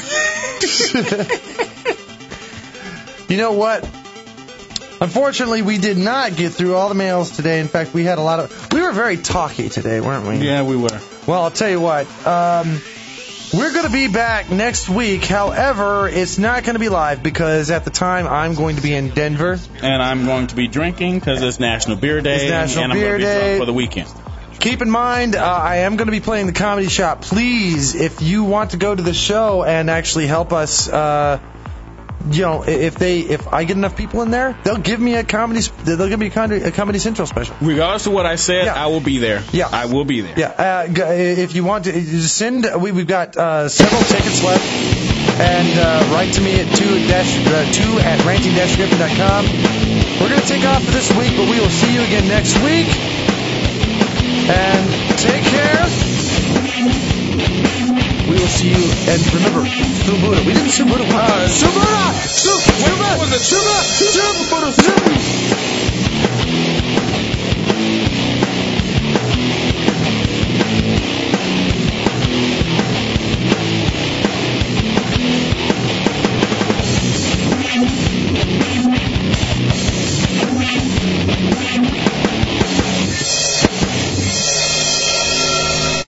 You know what? Unfortunately, we did not get through all the mails today. In fact, we were very talky today, weren't we? Yeah, we were. Well, I'll tell you what. We're going to be back next week. However, it's not going to be live because at the time I'm going to be in Denver. And I'm going to be drinking because it's National Beer Day. It's National and Beer I'm going to be Day. drunk for the weekend. Keep in mind, I am going to be playing the Comedy Shop. Please, if you want to go to the show and actually help us, if I get enough people in there, they'll give me a Comedy Central special. Regardless of what I said, I will be there. Yeah, I will be there. Yeah, if you want to send, we've got several tickets left, and write to me at 2@ranting-griffin.com. We're going to take off for this week, but we will see you again next week. And take care. We will see you. And remember, Subuda. We didn't Subuda. Subuda! Subuda!